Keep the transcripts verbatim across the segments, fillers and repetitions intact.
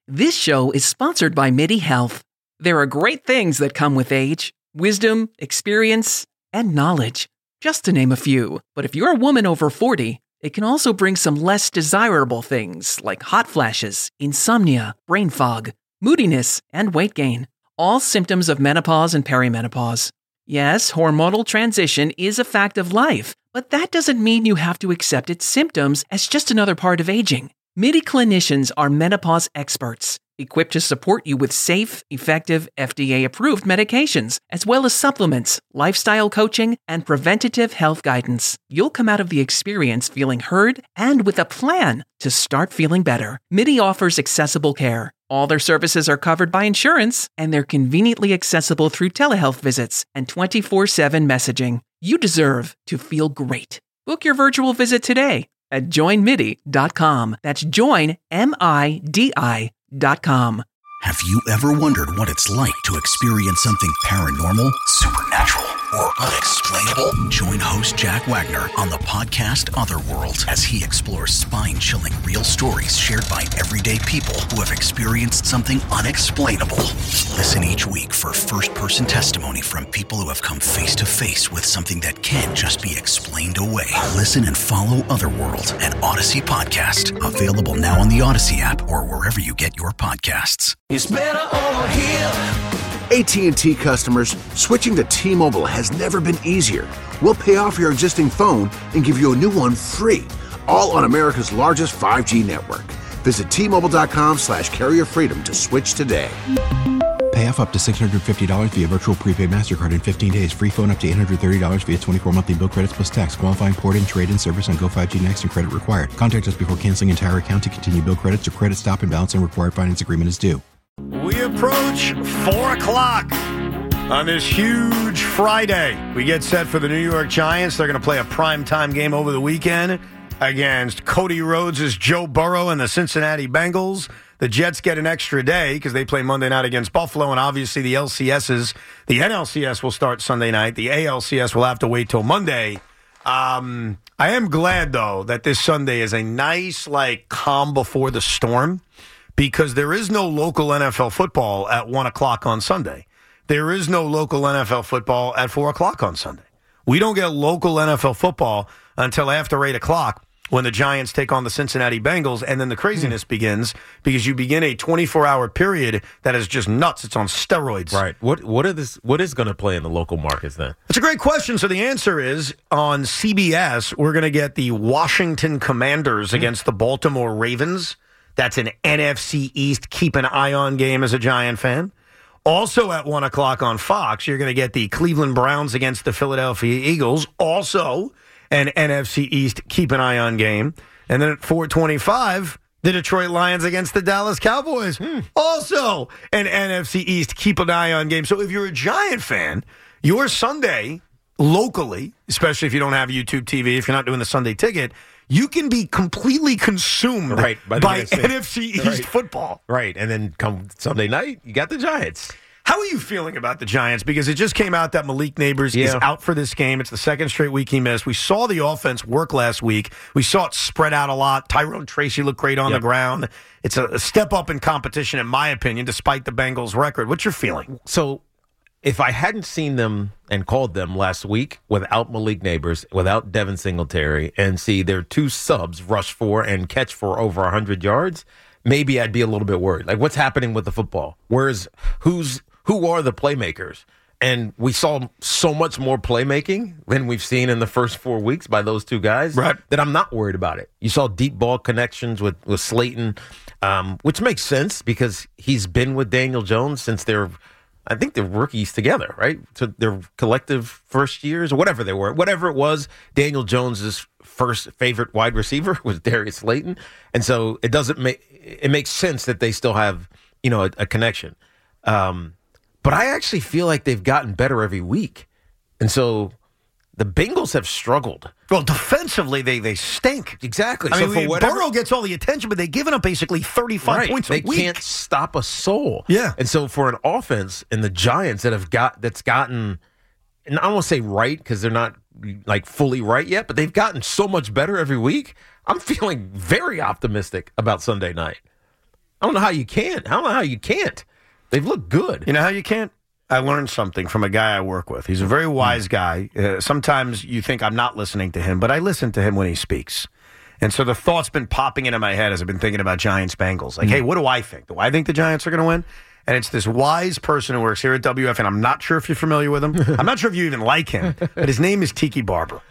This show is sponsored by MIDI Health. There are great things that come with age: wisdom, experience, and knowledge, just to name a few. But if you're a woman over forty, it can also bring some less desirable things like hot flashes, insomnia, brain fog, moodiness, and weight gain. All symptoms of menopause and perimenopause. Yes, hormonal transition is a fact of life, but that doesn't mean you have to accept its symptoms as just another part of aging. MIDI clinicians are menopause experts, equipped to support you with safe, effective, F D A-approved medications, as well as supplements, lifestyle coaching, and preventative health guidance. You'll come out of the experience feeling heard and with a plan to start feeling better. MIDI offers accessible care. All their services are covered by insurance, and they're conveniently accessible through telehealth visits and twenty-four seven messaging. You deserve to feel great. Book your virtual visit today at join midi dot com. That's join, M I D I dot com. Have you ever wondered what it's like to experience something paranormal, supernatural, or unexplainable? Join host Jack Wagner on the podcast Otherworld as he explores spine-chilling real stories shared by everyday people who have experienced something unexplainable. Listen each week for first-person testimony from people who have come face-to-face with something that can't just be explained away. Listen and follow Otherworld, an Odyssey podcast. Available now on the Odyssey app or wherever you get your podcasts. It's better over here. A T and T customers, switching to T-Mobile has never been easier. We'll pay off your existing phone and give you a new one free, all on America's largest five G network. Visit T-Mobile.com slash carrier freedom to switch today. Pay off up to six hundred fifty dollars via virtual prepaid MasterCard in fifteen days. Free phone up to eight hundred thirty dollars via twenty-four monthly bill credits plus tax. Qualifying port-in, trade-in service on Go five G Next and credit required. Contact us before canceling entire account to continue bill credits or credit stop and balance and required finance agreement is due. We approach four o'clock on this huge Friday. We get set for the New York Giants. They're going to play a primetime game over the weekend against Cody Rhodes' Joe Burrow and the Cincinnati Bengals. The Jets get an extra day because they play Monday night against Buffalo, and obviously the L C S's, the N L C S will start Sunday night. The A L C S will have to wait till Monday. Um, I am glad, though, that this Sunday is a nice, like, calm before the storm, because there is no local N F L football at one o'clock on Sunday. There is no local N F L football at four o'clock on Sunday. We don't get local N F L football until after eight o'clock when the Giants take on the Cincinnati Bengals, and then the craziness mm. begins because you begin a twenty-four hour period that is just nuts. It's on steroids. Right. What what are this? What is going to play in the local markets then? It's a great question. So the answer is on C B S, we're going to get the Washington Commanders mm. against the Baltimore Ravens. That's an N F C East keep an eye on game as a Giant fan. Also at one o'clock on Fox, you're going to get the Cleveland Browns against the Philadelphia Eagles. Also an N F C East keep an eye on game. And then at four twenty-five, the Detroit Lions against the Dallas Cowboys. Hmm. Also an N F C East keep an eye on game. So if you're a Giant fan, your Sunday locally, especially if you don't have YouTube T V, if you're not doing the Sunday ticket, you can be completely consumed right, by, by N F C East right. football. Right, and then come Sunday night, you got the Giants. How are you feeling about the Giants? Because it just came out that Malik Neighbors yeah. is out for this game. It's the second straight week he missed. We saw the offense work last week. We saw it spread out a lot. Tyrone Tracy looked great on yep. the ground. It's a, a step up in competition, in my opinion, despite the Bengals' record. What's your feeling? So, if I hadn't seen them and called them last week without Malik Neighbors, without Devin Singletary, and see their two subs rush for and catch for over one hundred yards, maybe I'd be a little bit worried. Like, what's happening with the football? Where's who's who are the playmakers? And we saw so much more playmaking than we've seen in the first four weeks by those two guys right. that I'm not worried about it. You saw deep ball connections with, with Slayton, um, which makes sense because he's been with Daniel Jones since they're I think they're rookies together, right? So their collective first years or whatever they were. Whatever it was, Daniel Jones's first favorite wide receiver was Darius Slayton. And so it doesn't make it makes sense that they still have, you know, a, a connection. Um, but I actually feel like they've gotten better every week. And so the Bengals have struggled. Well, defensively, they they stink. Exactly. I so mean, for whatever, Burrow gets all the attention, but they've given up basically thirty-five right. points a they week. They can't stop a soul. Yeah. And so for an offense and the Giants that have got that's gotten, and I don't want to say right because they're not like fully right yet, but they've gotten so much better every week. I'm feeling very optimistic about Sunday night. I don't know how you can't. I don't know how you can't. They've looked good. You know how you can't? I learned something from a guy I work with. He's a very wise guy. Uh, sometimes you think I'm not listening to him, but I listen to him when he speaks. And so the thought's been popping into my head as I've been thinking about Giants Bengals. Like, mm. hey, what do I think? Do I think the Giants are going to win? And it's this wise person who works here at W F, and I'm not sure if you're familiar with him. I'm not sure if you even like him, but his name is Tiki Barber.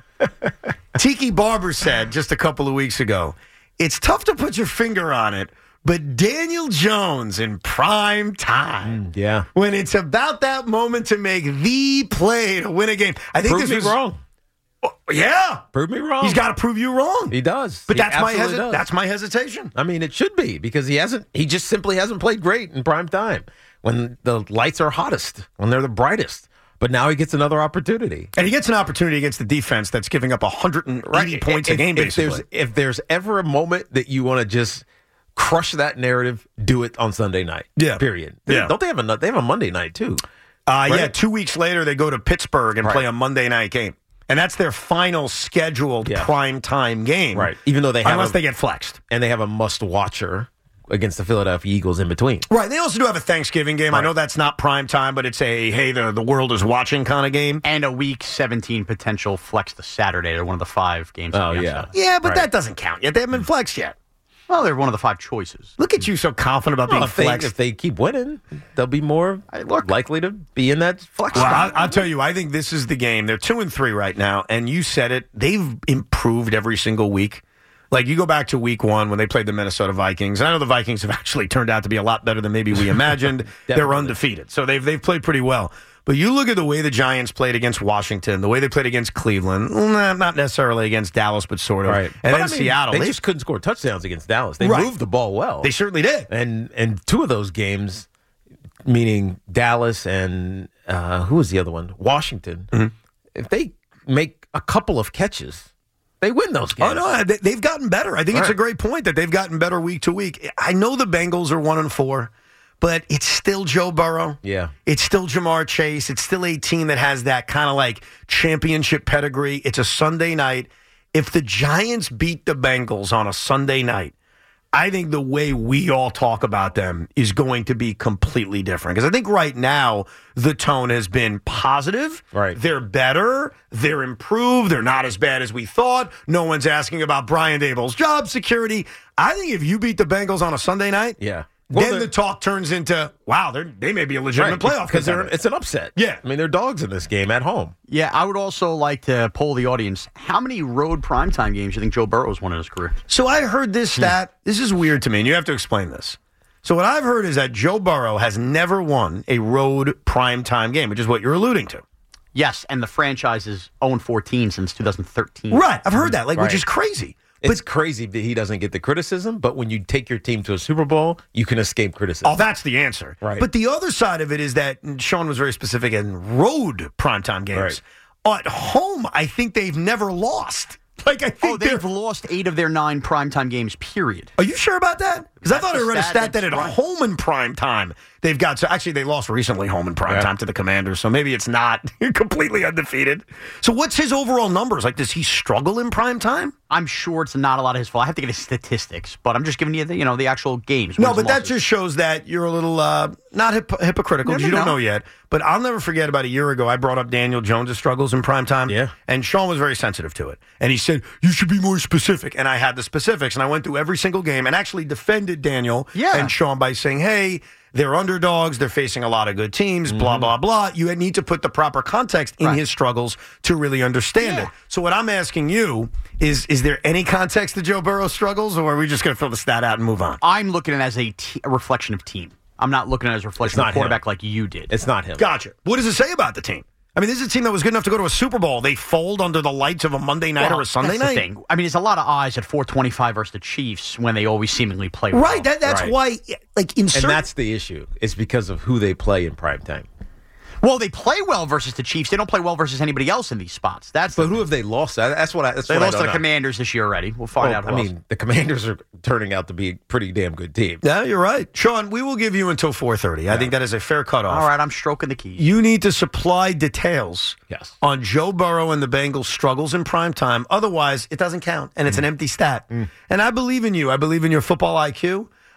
Tiki Barber said just a couple of weeks ago, it's tough to put your finger on it, but Daniel Jones in prime time. Mm, yeah. When it's about that moment to make the play to win a game. I think Prove this me was wrong. Oh, yeah. Prove me wrong. He's got to prove you wrong. He does. But He that's my absolutely hesi- does. that's my hesitation. I mean, it should be because he hasn't. He just simply hasn't played great in prime time when the lights are hottest, when they're the brightest. But now he gets another opportunity, and he gets an opportunity against the defense that's giving up one hundred eighty right. points if, a game. If basically, there's, if there's ever a moment that you want to just crush that narrative, do it on Sunday night. Yeah. Period. Yeah. Don't they have a They have a Monday night too? Uh, right? Yeah. Two weeks later, they go to Pittsburgh and right. play a Monday night game. And that's their final scheduled yeah. prime time game. Right. Even though they have Unless a, they get flexed. And they have a must-watcher against the Philadelphia Eagles in between. Right. They also do have a Thanksgiving game. Right. I know that's not prime time, but it's a, hey, the, the world is watching kind of game. And a week seventeen potential flex to Saturday. They're one of the five games. Oh, yeah. Yeah, but right. that doesn't count yet. They haven't been flexed yet. Well, they're one of the five choices. Look at you so confident about Well, being if they, flexed. if they keep winning, they'll be more look. likely to be in that flex Well, spot. I'll, I'll tell you, I think this is the game. They're two and three right now, and you said it. They've improved every single week. Like, you go back to week one when they played the Minnesota Vikings. I know the Vikings have actually turned out to be a lot better than maybe we imagined. They're undefeated, so they've they've played pretty well. But you look at the way the Giants played against Washington, the way they played against Cleveland, well, not necessarily against Dallas, but sort of. Right. And But then I mean, Seattle. They, They, just couldn't score touchdowns against Dallas. They Right. moved the ball well. they certainly did. And and two of those games, meaning Dallas and uh, who was the other one? Washington. Mm-hmm. If they make a couple of catches, they win those games. Oh, no, they, they've gotten better. I think it's Right. a great point that they've gotten better week to week. I know the Bengals are one and four, but it's still Joe Burrow. Yeah. It's still Jamar Chase. It's still a team that has that kind of like championship pedigree. It's a Sunday night. If the Giants beat the Bengals on a Sunday night, I think the way we all talk about them is going to be completely different. Because I think right now the tone has been positive. Right. They're better. They're improved. They're not as bad as we thought. No one's asking about Brian Daboll's job security. I think if you beat the Bengals on a Sunday night, Yeah. Well, then they're- the talk turns into, wow, they're, they may be a legitimate playoff because contender. it's an upset. Yeah. I mean, they're dogs in this game at home. Yeah, I would also like to poll the audience. How many road primetime games do you think Joe Burrow's won in his career? So I heard this stat. This is weird to me, and you have to explain this. So what I've heard is that Joe Burrow has never won a road primetime game, which is what you're alluding to. Yes, and the franchise is oh and fourteen since two thousand thirteen. Right. I've heard that, like, which Right. is crazy. It's crazy that he doesn't get the criticism, but when you take your team to a Super Bowl, you can escape criticism. Oh, that's the answer. Right. But the other side of it is that and Sean was very specific in road primetime games. At home, I think they've never lost. Like, I think Oh, they're. they've lost eight of their nine primetime games, period. Are you sure about that? Because I That's thought I the read a stat stat that that's at right. home in prime time they've got. So actually, they lost recently home in prime Yeah. time to the Commanders. So maybe it's not completely undefeated. So what's his overall numbers? Like, does he struggle in prime time? I'm sure it's not a lot of his fault. I have to get his statistics, but I'm just giving you the you know the actual games. No, wins but and that losses. just shows that you're a little uh, not hip- hypocritical because Never you don't know. know yet. But I'll never forget about a year ago, I brought up Daniel Jones' struggles in prime time. Yeah. And Sean was very sensitive to it. And he said, you should be more specific. And I had the specifics. And I went through every single game and actually defended Daniel Yeah. and Sean by saying, hey, they're underdogs. They're facing a lot of good teams, blah, blah, blah. You need to put the proper context in Right. his struggles to really understand Yeah. it. So what I'm asking you is, is there any context to Joe Burrow's struggles, or are we just going to fill the stat out and move on? I'm looking at it as a, te- a reflection of team. I'm not looking at it as a reflection It's of not quarterback him. like you did. It's not him. Gotcha. What does it say about the team? I mean, this is a team that was good enough to go to a Super Bowl. They fold under the lights of a Monday night Well, or a Sunday that's night. the thing. I mean, there's a lot of eyes at four twenty-five versus the Chiefs when they always seemingly play well. Right. That, that's Right. why, like, in And certain... that's the issue. It's because of who they play in primetime. Well, they play well versus the Chiefs. They don't play well versus anybody else in these spots. That's But the who thing. have they lost? That's what I. That's They what I lost to don't the know. Commanders this year already. We'll find Well, out. Who I else. mean, the Commanders are turning out to be a pretty damn good team. Yeah, you're right. Sean, we will give you until four thirty. I think that is a fair cutoff. all right, I'm stroking the keys. You need to supply details Yes. on Joe Burrow and the Bengals' struggles in prime time. Otherwise, it doesn't count, and it's an empty stat. And I believe in you. I believe in your football I Q.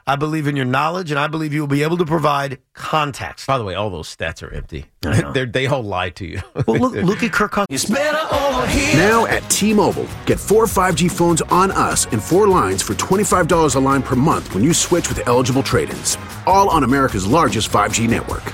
I believe in your knowledge, and I believe you will be able to provide context. By the way, all those stats are empty. I know. They're, they all lie to you. Well, look, look at Kirk Cousins. It's better over here. Now at T-Mobile, get four five G phones on us and four lines for twenty-five dollars a line per month when you switch with eligible trade-ins. All on America's largest five G network.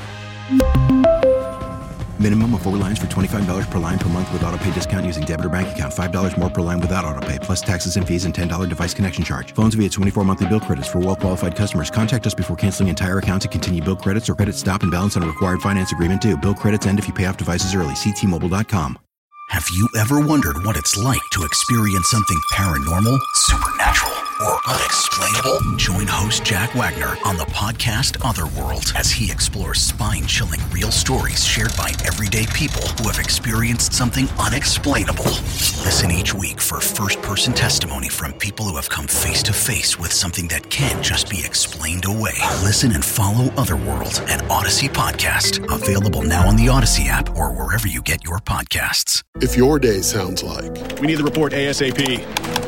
Minimum of four lines for twenty-five dollars per line per month with auto pay discount using debit or bank account. five dollars more per line without auto pay, plus taxes and fees and ten dollars device connection charge. Phones via twenty-four monthly bill credits for well-qualified customers. Contact us before canceling entire account to continue bill credits or credit stop and balance on a required finance agreement due. Bill credits end if you pay off devices early. See T Mobile dot com. Have you ever wondered what it's like to experience something paranormal, supernatural, or unexplainable? Join host Jack Wagner on the podcast Otherworld as he explores spine-chilling real stories shared by everyday people who have experienced something unexplainable. Listen each week for first-person testimony from people who have come face-to-face with something that can't just be explained away. Listen and follow Otherworld, an Odyssey podcast. Available now on the Odyssey app or wherever you get your podcasts. If your day sounds like, we need the report ASAP.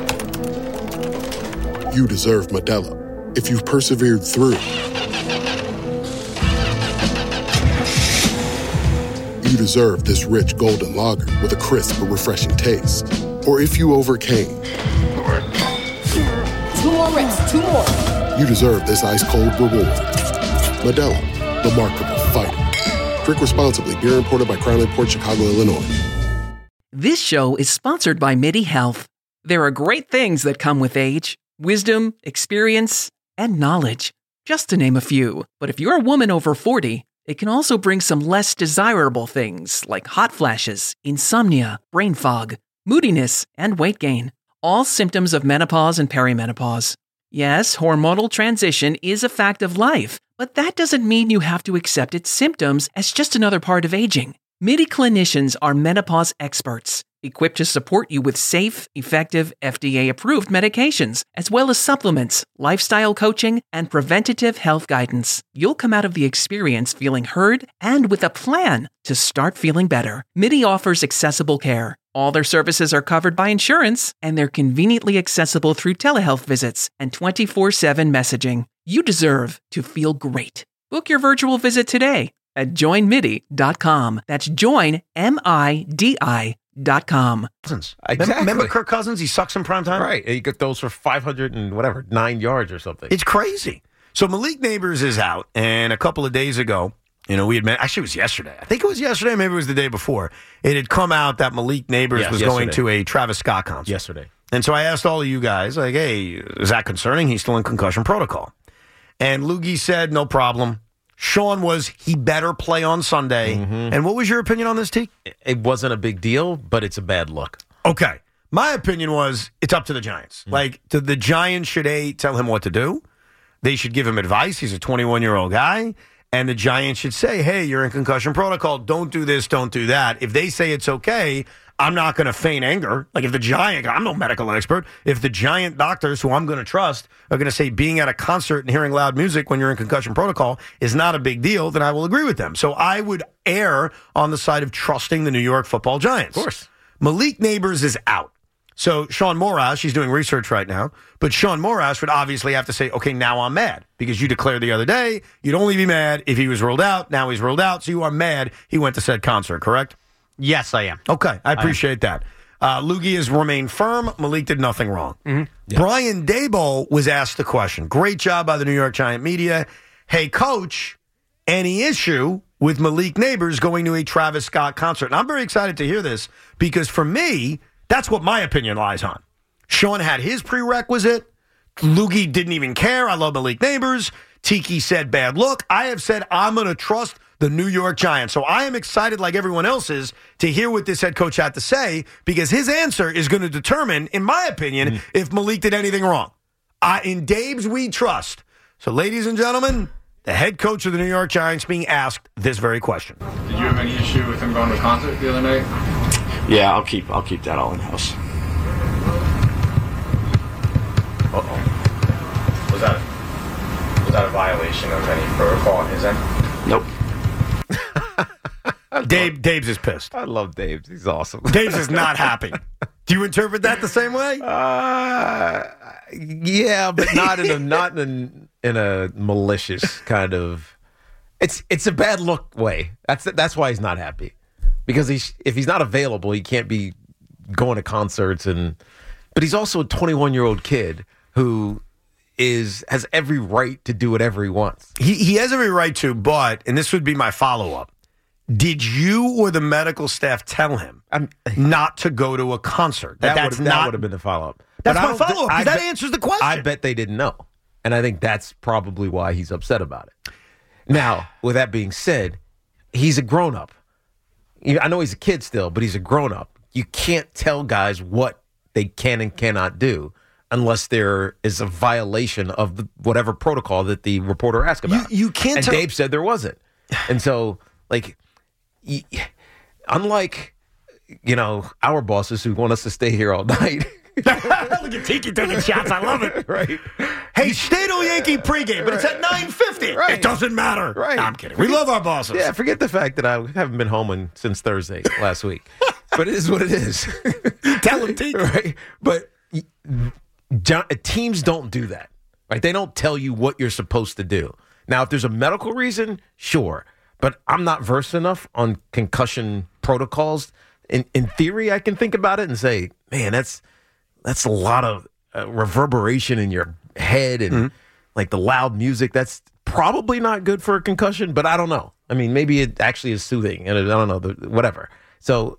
You deserve Modelo. If you've persevered through, you deserve this rich golden lager with a crisp but refreshing taste. Or if you overcame, Two more reps, two more. you deserve this ice cold reward. Modelo, the mark of a fighter. Drink responsibly. Beer imported by Crown Imports, Chicago, Illinois. This show is sponsored by MIDI Health. There are great things that come with age. Wisdom, experience, and knowledge, just to name a few. But if you're a woman over forty, it can also bring some less desirable things like hot flashes, insomnia, brain fog, moodiness, and weight gain. All symptoms of menopause and perimenopause. Yes, hormonal transition is a fact of life, but that doesn't mean you have to accept its symptoms as just another part of aging. MIDI clinicians are menopause experts, equipped to support you with safe, effective, F D A-approved medications, as well as supplements, lifestyle coaching, and preventative health guidance. You'll come out of the experience feeling heard and with a plan to start feeling better. MIDI offers accessible care. All their services are covered by insurance, and they're conveniently accessible through telehealth visits and twenty-four seven messaging. You deserve to feel great. Book your virtual visit today at join midi dot com. That's join, M I D I dot com. Cousins. Exactly. Remember Kirk Cousins? He sucks in prime time? Right. He got those for five hundred and whatever, nine yards or something. It's crazy. So Malik Neighbors is out, and a couple of days ago, you know, we had met, actually it was yesterday. I think it was yesterday, maybe it was the day before. It had come out that Malik Neighbors Yes, was yesterday. going to a Travis Scott concert. Yesterday. And so I asked all of you guys, like, hey, is that concerning? He's still in concussion protocol. And Loogie said, no problem. Sean was, he better play on Sunday. Mm-hmm. And what was your opinion on this, T? It wasn't a big deal, but it's a bad look. Okay. My opinion was, it's up to the Giants. Mm-hmm. Like, to the Giants, should they tell him what to do? They should give him advice. He's a twenty-one-year-old guy. And the Giants should say, hey, you're in concussion protocol. Don't do this, don't do that. If they say it's okay, I'm not going to feign anger. Like if the Giant, I'm no medical expert. If the Giant doctors, who I'm going to trust, are going to say being at a concert and hearing loud music when you're in concussion protocol is not a big deal, then I will agree with them. So I would err on the side of trusting the New York Football Giants. Of course. Malik Neighbors is out. So Sean Morash, he's doing research right now, but Sean Morash would obviously have to say, okay, now I'm mad because you declared the other day you'd only be mad if he was ruled out. Now he's ruled out, so you are mad he went to said concert, correct? Yes, I am. Okay, I appreciate that. Uh, Loogie has remained firm. Malik did nothing wrong. Mm-hmm. Yeah. Brian Daboll was asked the question. Great job by the New York Giant media. Hey, coach, any issue with Malik Neighbors going to a Travis Scott concert? And I'm very excited to hear this because for me, that's what my opinion lies on. Sean had his prerequisite. Loogie didn't even care. I love Malik Neighbors. Tiki said bad look. I have said I'm going to trust the New York Giants. So I am excited, like everyone else is, to hear what this head coach had to say because his answer is going to determine, in my opinion, mm. if Malik did anything wrong. Uh, in Dabes, we trust. So, ladies and gentlemen, the head coach of the New York Giants being asked this very question. Did you have any issue with him going to the concert the other night? Yeah, I'll keep I'll keep that all in house. Uh oh. Was that was that a violation of any protocol on his end? Nope. Dave Dave's is pissed. I love Dave. He's awesome. Dave's is not happy. Do you interpret that the same way? Uh, yeah, but not in a not in in a malicious kind of. It's it's a bad look way. That's that's why he's not happy, because he's if he's not available, he can't be going to concerts and. But he's also a twenty-one year old kid who is has every right to do whatever he wants. He he has every right to, but and this would be my follow up. Did you or the medical staff tell him I'm, not to go to a concert? That, that would that would have been the follow up. That's my follow up, because that answers the question. I bet they didn't know. And I think that's probably why he's upset about it. Now, with that being said, he's a grown up. I know he's a kid still, but he's a grown up. You can't tell guys what they can and cannot do unless there is a violation of the, whatever protocol that the reporter asked about. You, you can't and tell. Dave said there wasn't. And so, like, y- unlike, you know, our bosses who want us to stay here all night. Look at Tiki taking shots. I love it. Right. Hey, stay till Yankee pregame, but right. It's at nine fifty. Right. It doesn't matter. Right. No, I'm kidding. We love our bosses. Yeah, forget the fact that I haven't been home in, since Thursday last week. But it is what it is. Tell him, Tiki. Right. But teams don't do that. Right. They don't tell you what you're supposed to do. Now, if there's a medical reason, sure. But I'm not versed enough on concussion protocols. In in theory, I can think about it and say, man, that's that's a lot of uh, reverberation in your head and mm-hmm. like the loud music. That's probably not good for a concussion, but I don't know. I mean, maybe it actually is soothing, and I don't know, the, whatever. So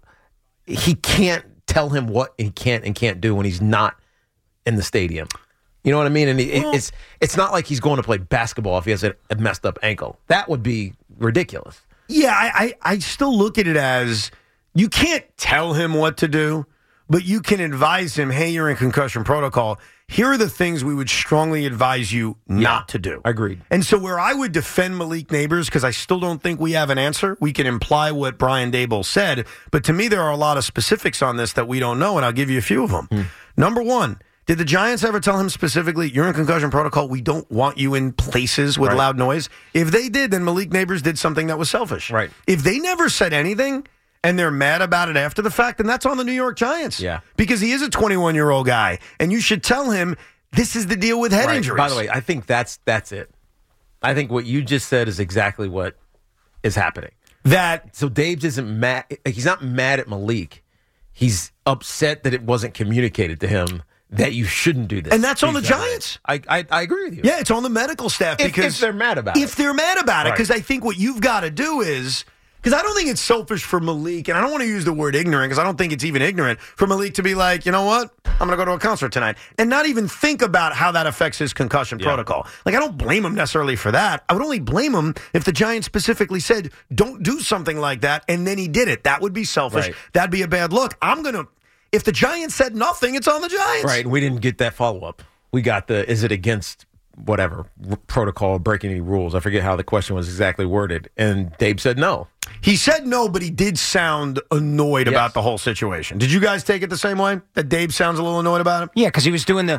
he can't tell him what he can't and can't do when he's not in the stadium. You know what I mean? And it, well, it's it's not like he's going to play basketball if he has a, a messed up ankle. That would be ridiculous. Yeah, I, I, I still look at it as you can't tell him what to do, but you can advise him, hey, you're in concussion protocol. Here are the things we would strongly advise you not yeah, to do. Agreed. And so where I would defend Malik Neighbors, because I still don't think we have an answer, we can imply what Brian Daboll said, but to me there are a lot of specifics on this that we don't know, and I'll give you a few of them. Hmm. Number one, did the Giants ever tell him specifically, you're in concussion protocol, we don't want you in places with right. loud noise? If they did, then Malik Neighbors did something that was selfish. Right. If they never said anything, and they're mad about it after the fact, and that's on the New York Giants. Yeah. Because he is a twenty-one-year-old guy, and you should tell him this is the deal with head right. injuries. By the way, I think that's that's it. I think what you just said is exactly what is happening. That So Dave's isn't mad. He's not mad at Malik. He's upset that it wasn't communicated to him that you shouldn't do this. And that's on the that Giants. I, I I agree with you. Yeah, it's on the medical staff. If, because if they're mad about if it. If they're mad about it, right. because I think what you've got to do is... Because I don't think it's selfish for Malik, and I don't want to use the word ignorant, because I don't think it's even ignorant for Malik to be like, you know what, I'm going to go to a concert tonight, and not even think about how that affects his concussion yeah. protocol. Like, I don't blame him necessarily for that. I would only blame him if the Giants specifically said, don't do something like that, and then he did it. That would be selfish. Right. That'd be a bad look. I'm going to, if the Giants said nothing, it's on the Giants. Right, we didn't get that follow-up. We got the, is it against whatever, r- protocol, breaking any rules? I forget how the question was exactly worded, and Dave said no. He said no, but he did sound annoyed yes. about the whole situation. Did you guys take it the same way? That Dave sounds a little annoyed about it? Yeah, because he was doing the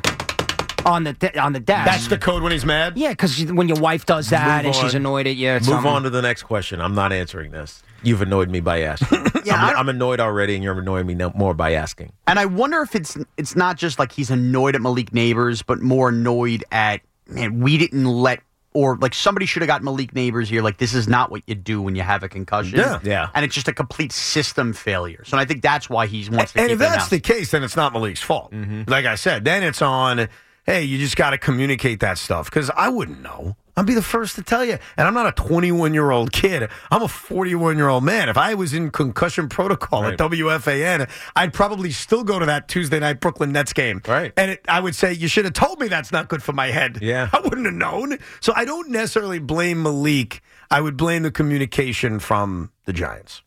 on the on the dash. That's the code when he's mad? Yeah, because when your wife does that Move and on. she's annoyed at you. Move something. on to the next question. I'm not answering this. You've annoyed me by asking. yeah, I'm, I'm annoyed already, and you're annoying me no, more by asking. And I wonder if it's it's not just like he's annoyed at Malik Neighbors, but more annoyed at, man, we didn't let, or like somebody should have got Malik Neighbors here. Like, this is not what you do when you have a concussion. Yeah. yeah. And it's just a complete system failure. So I think that's why he wants to and keep if that's it the case, then it's not Malik's fault. Mm-hmm. Like I said, then it's on, hey, you just got to communicate that stuff. Because I wouldn't know. I'd be the first to tell you. And I'm not a twenty-one-year-old kid. I'm a forty-one-year-old man. If I was in concussion protocol right. at W F A N, I'd probably still go to that Tuesday night Brooklyn Nets game. Right. And it, I would say, you should have told me that's not good for my head. Yeah. I wouldn't have known. So I don't necessarily blame Malik. I would blame the communication from the Giants.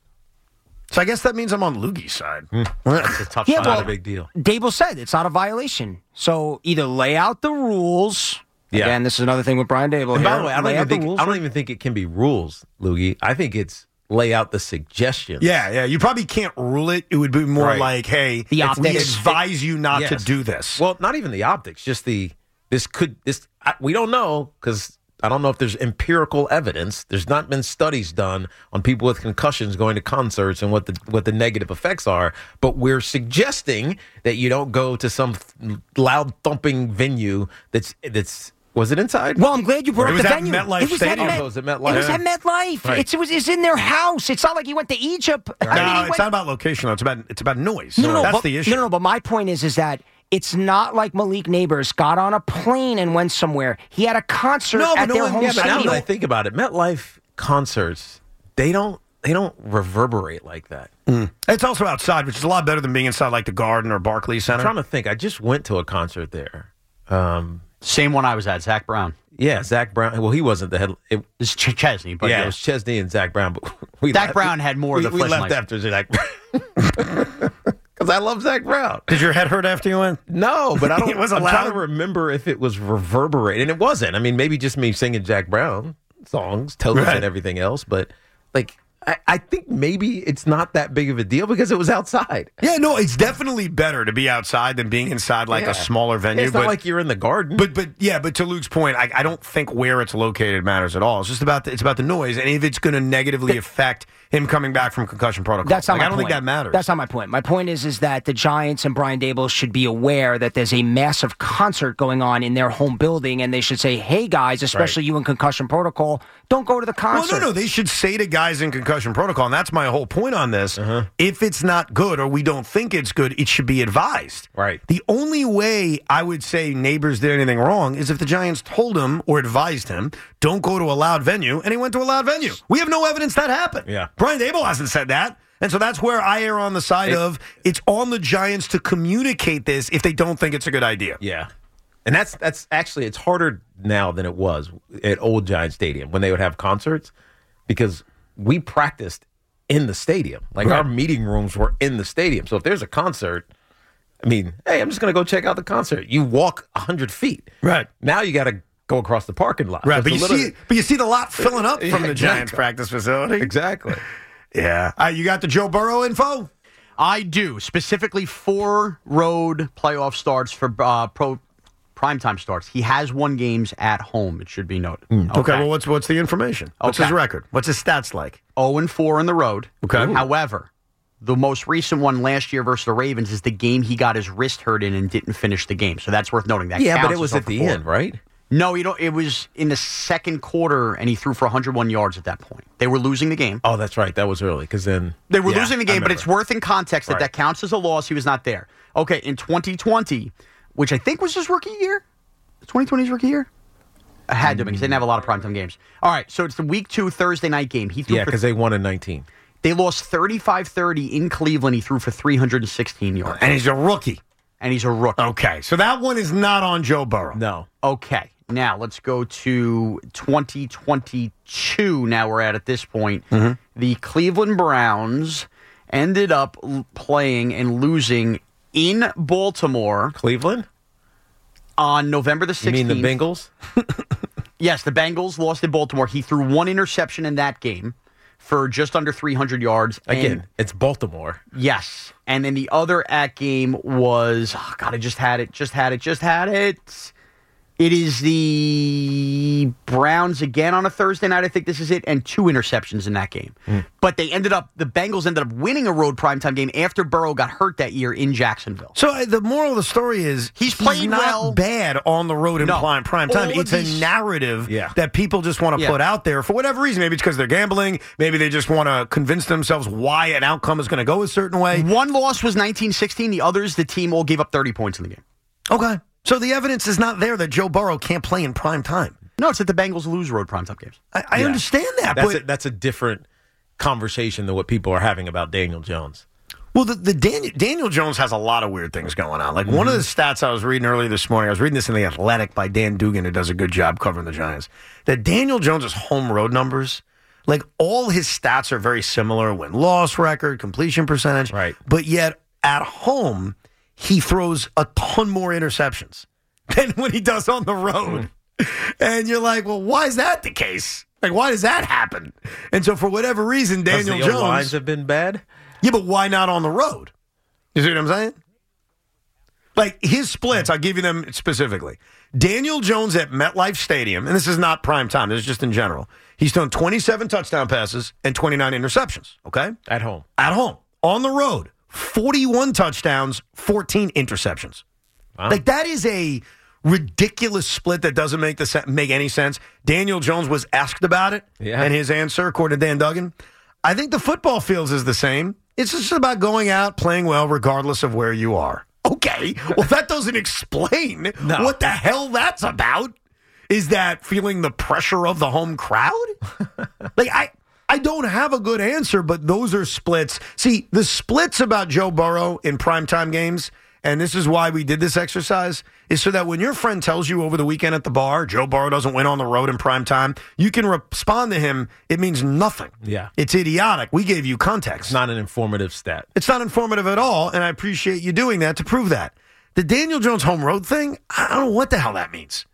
So I guess that means I'm on Loogie's side. Mm. That's a tough yeah, shot. Well, Not a big deal. Dable said it's not a violation. So either lay out the rules. Yeah. Again, this is another thing with Brian Dable. And here. by the way, I don't, lay even think, rules. I don't even think it can be rules, Loogie. I think it's lay out the suggestions. Yeah, yeah. You probably can't rule it. It would be more right. like, hey, the we optics. advise you not yes. to do this. Well, not even the optics, just the, this could, this, I, we don't know, because I don't know if there's empirical evidence. There's not been studies done on people with concussions going to concerts and what the what the negative effects are. But we're suggesting that you don't go to some loud thumping venue that's that's Was it inside? Well, I'm glad you brought It up was the at venue. MetLife it was Stadium. At Met, Oh, it was at MetLife. It was Yeah. at MetLife. Right. It's, it was it's in their house. It's not like he went to Egypt. I mean, he No, went- it's not about location. Though. It's about it's about noise. No, no, That's but, the issue. No, no, but my point is, is that it's not like Malik Neighbors got on a plane and went somewhere. He had a concert No, but at no their one, home yeah, but now stadium. that I think about it, MetLife concerts, they don't they don't reverberate like that. Mm. It's also outside, which is a lot better than being inside like the Garden or Barclays Center. I'm trying to think. I just went to a concert there. Um, Same one I was at, Zach Brown. yeah, Zach Brown. Well, he wasn't the head. It, It's Ch- Chesney, but yeah, yeah. it was Chesney and Zach Brown. But we Zach left- Brown had more we, of the we left Fleshmeister. after Zach because I love Zach Brown. Did your head hurt after you went? No, but I don't. It was I'm loud? trying to remember if it was reverberating, and it wasn't. I mean, maybe just me singing Jack Brown songs, toes, Right. and everything else. But like, I, I think maybe it's not that big of a deal because it was outside. Yeah, no, it's definitely better to be outside than being inside like Yeah. a smaller venue. It's but, not like you're in the Garden. but but yeah, but to Luke's point, I, I don't think where it's located matters at all. It's just about the, it's about the noise, and if it's going to negatively affect him coming back from concussion protocol. That's not like, my I don't point. think that matters. That's not my point. My point is, is that the Giants and Brian Daboll should be aware that there's a massive concert going on in their home building, and they should say, "Hey guys, especially you in concussion protocol, don't go to the concert." Well, no, no. They should say to guys in concussion protocol, and that's my whole point on this. Uh-huh. If it's not good or we don't think it's good, it should be advised. Right. The only way I would say Neighbors did anything wrong is if the Giants told him or advised him, don't go to a loud venue, and he went to a loud venue. We have no evidence that happened. Yeah. Brian Daboll hasn't said that. And so that's where I err on the side It- of it's on the Giants to communicate this if they don't think it's a good idea. Yeah. And that's that's actually it's harder now than it was at old Giant Stadium when they would have concerts because we practiced in the stadium. Like Right. our meeting rooms were in the stadium. So if there's a concert, I mean, hey, I'm just going to go check out the concert. You walk one hundred feet. Right. Now you got to go across the parking lot. Right, So but you it's a little- see, but you see the lot filling up Yeah, from the exactly. Giants practice facility. Exactly. Yeah. Uh, you got the Joe Burrow info? I do. Specifically, four road playoff starts for uh, pro primetime starts. He has won games at home, it should be noted. Okay. well, what's what's the information? What's his Okay. record? What's his stats like? oh and four on the road. Okay. However, the most recent one last year versus the Ravens is the game he got his wrist hurt in and didn't finish the game. So that's worth noting. That Yeah, but counts it was as at oh for the four. end, right? No, you know, it was in the second quarter, and he threw for one hundred one yards at that point. They were losing the game. Oh, that's right. That was early because then They were Yeah, losing the I game, but remember. it's worth in context that Right. that counts as a loss. He was not there. Okay, in twenty twenty, which I think was his rookie year, twenty twenty his rookie year? I had to because they didn't have a lot of primetime games. All right, so it's the week two Thursday night game. He threw Yeah, for because they won in nineteen. They lost thirty-five thirty in Cleveland. He threw for three hundred sixteen yards. And he's a rookie. And he's a rookie. Okay, so that one is not on Joe Burrow. No. Okay, now let's go to twenty twenty-two. Now we're at at this point. Mm-hmm. The Cleveland Browns ended up l- playing and losing in Baltimore Cleveland? on November the You sixteenth. mean the Bengals? Yes, the Bengals lost in Baltimore. He threw one interception in that game for just under three hundred yards. And- Again, it's Baltimore. yes. And then the other at game was, oh God, I just had it, just had it, just had it. It is the Browns again on a Thursday night. I think this is it, and two interceptions in that game. Mm. But they ended up, the Bengals ended up winning a road primetime game after Burrow got hurt that year in Jacksonville. So uh, the moral of the story is He's played not well. bad on the road in No. prime, prime time. All of It's these- a narrative Yeah. that people just want to Yeah. put out there for whatever reason. Maybe it's because they're gambling. Maybe they just want to convince themselves why an outcome is going to go a certain way. One loss was nineteen sixteen. The others, the team all gave up thirty points in the game. Okay. So the evidence is not there that Joe Burrow can't play in prime time. No, it's that the Bengals lose road primetime games. I, I Yeah. understand that, That's but a, that's a different conversation than what people are having about Daniel Jones. well, the, the Daniel, Daniel Jones has a lot of weird things going on. Like one of the stats I was reading earlier this morning, I was reading this in The Athletic by Dan Dugan, who does a good job covering the Giants, that Daniel Jones's home road numbers, like all his stats are very similar: win-loss record, completion percentage, Right. But yet at home, he throws a ton more interceptions than when he does on the road. And you're like, well, why is that the case? Like, why does that happen? And so for whatever reason, Daniel Because the Jones. lines have been bad. Yeah, but why not on the road? You see what I'm saying? Like his splits, I'll give you them specifically. Daniel Jones at MetLife Stadium, and this is not prime time, this is just in general. He's thrown twenty-seven touchdown passes and twenty-nine interceptions, okay? At home. At home. On the road, forty-one touchdowns, fourteen interceptions. Wow. Like that is a ridiculous split that doesn't make the se- make any sense. Daniel Jones was asked about it, Yeah. and his answer, according to Dan Duggan, I think the football fields is the same. It's just about going out, playing well, regardless of where you are. Okay, well, that doesn't explain No. what the hell that's about. Is that feeling the pressure of the home crowd? like, I... I don't have a good answer, but those are splits. See, the splits about Joe Burrow in primetime games, and this is why we did this exercise, is so that when your friend tells you over the weekend at the bar, Joe Burrow doesn't win on the road in primetime, you can respond to him, it means nothing. Yeah. It's idiotic. We gave you context. It's not an informative stat. It's not informative at all, and I appreciate you doing that to prove that. The Daniel Jones home road thing, I don't know what the hell that means.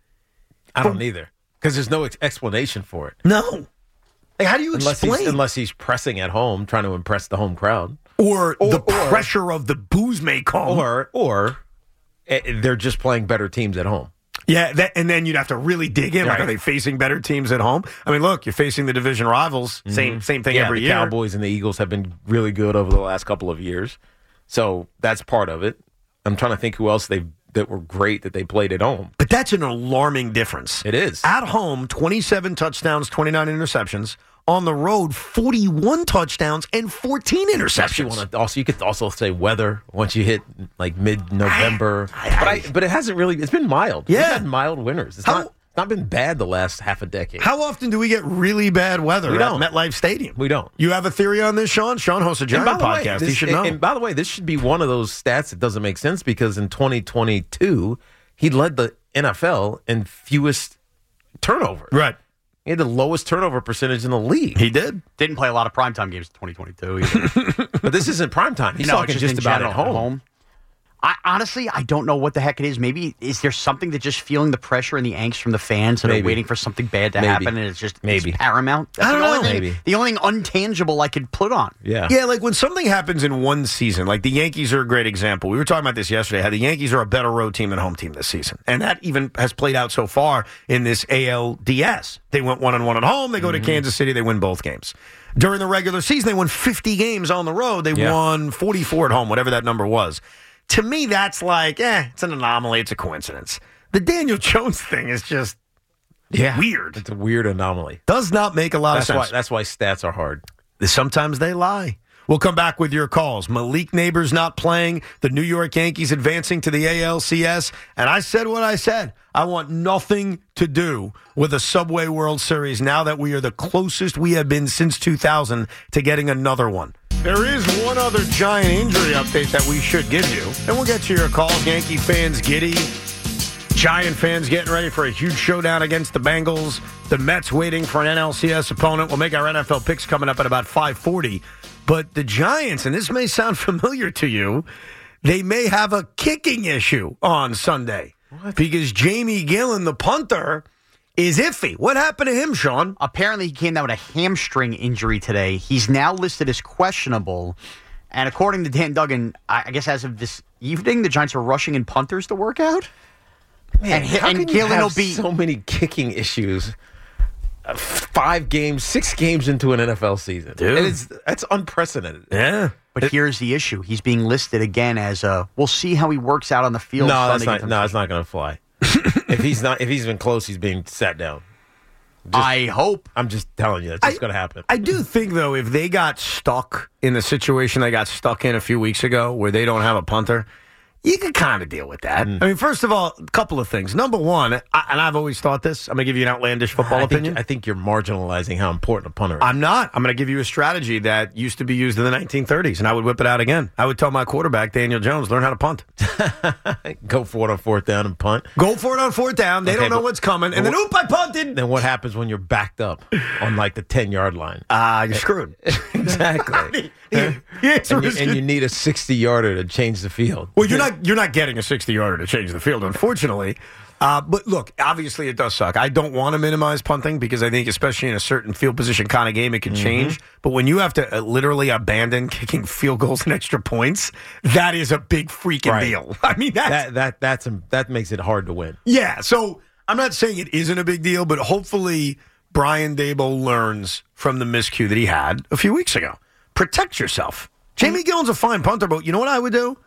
I don't either, because there's no ex- explanation for it. No. Like, how do you unless explain? He's, unless he's pressing at home, trying to impress the home crowd. Or, Or- the or- pressure of the booze may come. Or, or eh, they're just playing better teams at home. Yeah, that, and then you'd have to really dig in. Like, Right. are they facing better teams at home? I mean, look, you're facing the division rivals. Same same thing yeah, every the year. Cowboys and the Eagles have been really good over the last couple of years. So that's part of it. I'm trying to think who else they that were great that they played at home. But that's an alarming difference. It is. At home, twenty-seven touchdowns, twenty-nine interceptions. On the road, forty-one touchdowns and fourteen Actually, interceptions. want to also you could also say weather once you hit like mid-November, I- I- but I, but it hasn't really. It's been mild. Yeah. We've had mild winters. It's How- not not been bad the last half a decade. How often do we get really bad weather We at don't. MetLife Stadium? We don't. You have a theory on this, Sean? Sean hosts a And Giant by the way, podcast. this- he should and- know. And by the way, this should be one of those stats that doesn't make sense because in twenty twenty-two he led the N F L in fewest turnovers. right. He had the lowest turnover percentage in the league. He did. Didn't play a lot of primetime games in twenty twenty-two either. But this isn't prime time. He's No, talking just just, in about general, at home. at home. I, honestly, I don't know what the heck it is. Maybe is there something that just feeling the pressure and the angst from the fans and are Maybe. waiting for something bad to Maybe. happen, and it's just Maybe. it's paramount. That's I don't the only know. thing- Maybe. the only thing untangible I could put on. Yeah. Yeah, like when something happens in one season, like the Yankees are a great example. We were talking about this yesterday, how the Yankees are a better road team than home team this season. And that even has played out so far in this A L D S. They went one and one at home. They go Mm-hmm. to Kansas City. They win both games. During the regular season, they won fifty games on the road. They Yeah. won forty-four at home, whatever that number was. To me, that's like, eh, it's an anomaly. It's a coincidence. The Daniel Jones thing is just Yeah. weird. It's a weird anomaly. Does not make a lot That's of why sense. that's why stats are hard. Sometimes they lie. We'll come back with your calls. Malik Neighbors not playing, the New York Yankees advancing to the A L C S, and I said what I said. I want nothing to do with a Subway World Series now that we are the closest we have been since two thousand to getting another one. There is one other giant injury update that we should give you, and we'll get to your calls. Yankee fans giddy. Giant fans getting ready for a huge showdown against the Bengals. The Mets waiting for an N L C S opponent. We'll make our N F L picks coming up at about five forty. But the Giants, and this may sound familiar to you, they may have a kicking issue on Sunday. What? Because Jamie Gillen, the punter, is iffy. What happened to him, Sean? Apparently, he came down with a hamstring injury today. He's now listed as questionable. And according to Dan Duggan, I I guess as of this evening, the Giants are rushing in punters to work out. Man, And- how and can you Gillen have will be- so many kicking issues? Uh, five games, six games into an N F L season, Dude. And it's that's unprecedented. Yeah. But here's the issue: he's being listed again as a. We'll see how he works out on the field. No, that's Sunday not. against No, them. it's not going to fly. if he's not, if he's been close, he's being sat down. Just- I hope. I'm just telling you, that's just going to happen. I do think, though, if they got stuck in the situation they got stuck in a few weeks ago where they don't have a punter, you could kind of deal with that. Mm. I mean, first of all, a couple of things. Number one, I, and I've always thought this, I'm going to give you an outlandish football I think, opinion. I think you're marginalizing how important a punter is. I'm not. I'm going to give you a strategy that used to be used in the nineteen thirties, and I would whip it out again. I would tell my quarterback, Daniel Jones, learn how to punt. Go for it on fourth down and punt. Go for it on fourth down. They Okay, don't know but- what's coming. And then, oop, I punted. Then what happens when you're backed up on like the ten-yard line? Ah, you're screwed. Exactly. The answer and, you, is and you need a sixty-yarder to change the field. Well, you're not you're not getting a sixty-yarder to change the field, unfortunately. Uh, but look, obviously it does suck. I don't want to minimize punting because I think, especially in a certain field position kind of game, it can Mm-hmm. change. But when you have to uh, literally abandon kicking field goals and extra points, that is a big freaking Right. deal. I mean, that's, That that that's that makes it hard to win. yeah. So I'm not saying it isn't a big deal, but hopefully Brian Daboll learns from the miscue that he had a few weeks ago. Protect yourself. Jamie Gillen's a fine punter, but you know what I would do?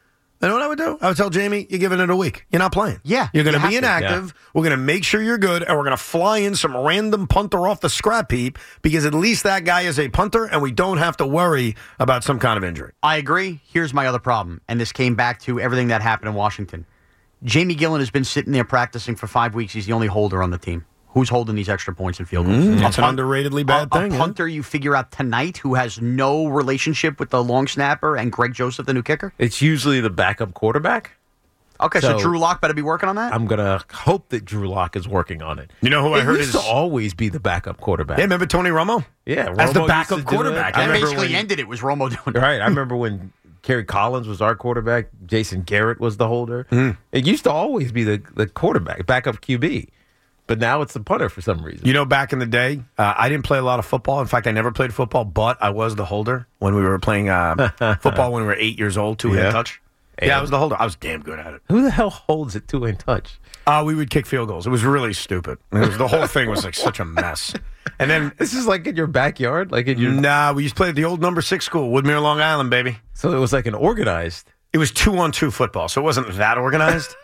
You know what I would do? I would tell Jamie, you're giving it a week. You're not playing. Yeah. You're going you to be have to. inactive. Yeah. We're going to make sure you're good, and we're going to fly in some random punter off the scrap heap because at least that guy is a punter, and we don't have to worry about some kind of injury. I agree. Here's my other problem, and this came back to everything that happened in Washington. Jamie Gillen has been sitting there practicing for five weeks. He's the only holder on the team. Who's holding these extra points and field goals? Mm, A that's an punt- underratedly bad a, thing. A yeah. punter you figure out tonight who has no relationship with the long snapper and Greg Joseph, the new kicker? It's usually the backup quarterback. Okay, so, So- Drew Lock better be working on that? I'm going to hope that Drew Lock is working on it. You know who I It heard used is to always be the backup quarterback. Yeah, remember Tony Romo? Yeah, As the Romo used backup to do quarterback. it. I I that remember basically when- ended it was Romo doing it. Right. I remember when Kerry Collins was our quarterback, Jason Garrett was the holder. Mm. It used to always be the, the quarterback, backup Q B. But now it's the punter for some reason. You know, back in the day, uh, I didn't play a lot of football. In fact, I never played football, but I was the holder when we were playing uh, football when we were eight years old, two-hand Yeah. touch. And- yeah, I was the holder. I was damn good at it. Who the hell holds it two-hand touch? Uh, we would kick field goals. It was really stupid. It was, the whole thing was like such a mess. And then, This is like in your backyard? Like in your... nah, we used to play at the old number six school, Woodmere, Long Island, baby. So it was like an organized... It was two-on-two football, so it wasn't that organized.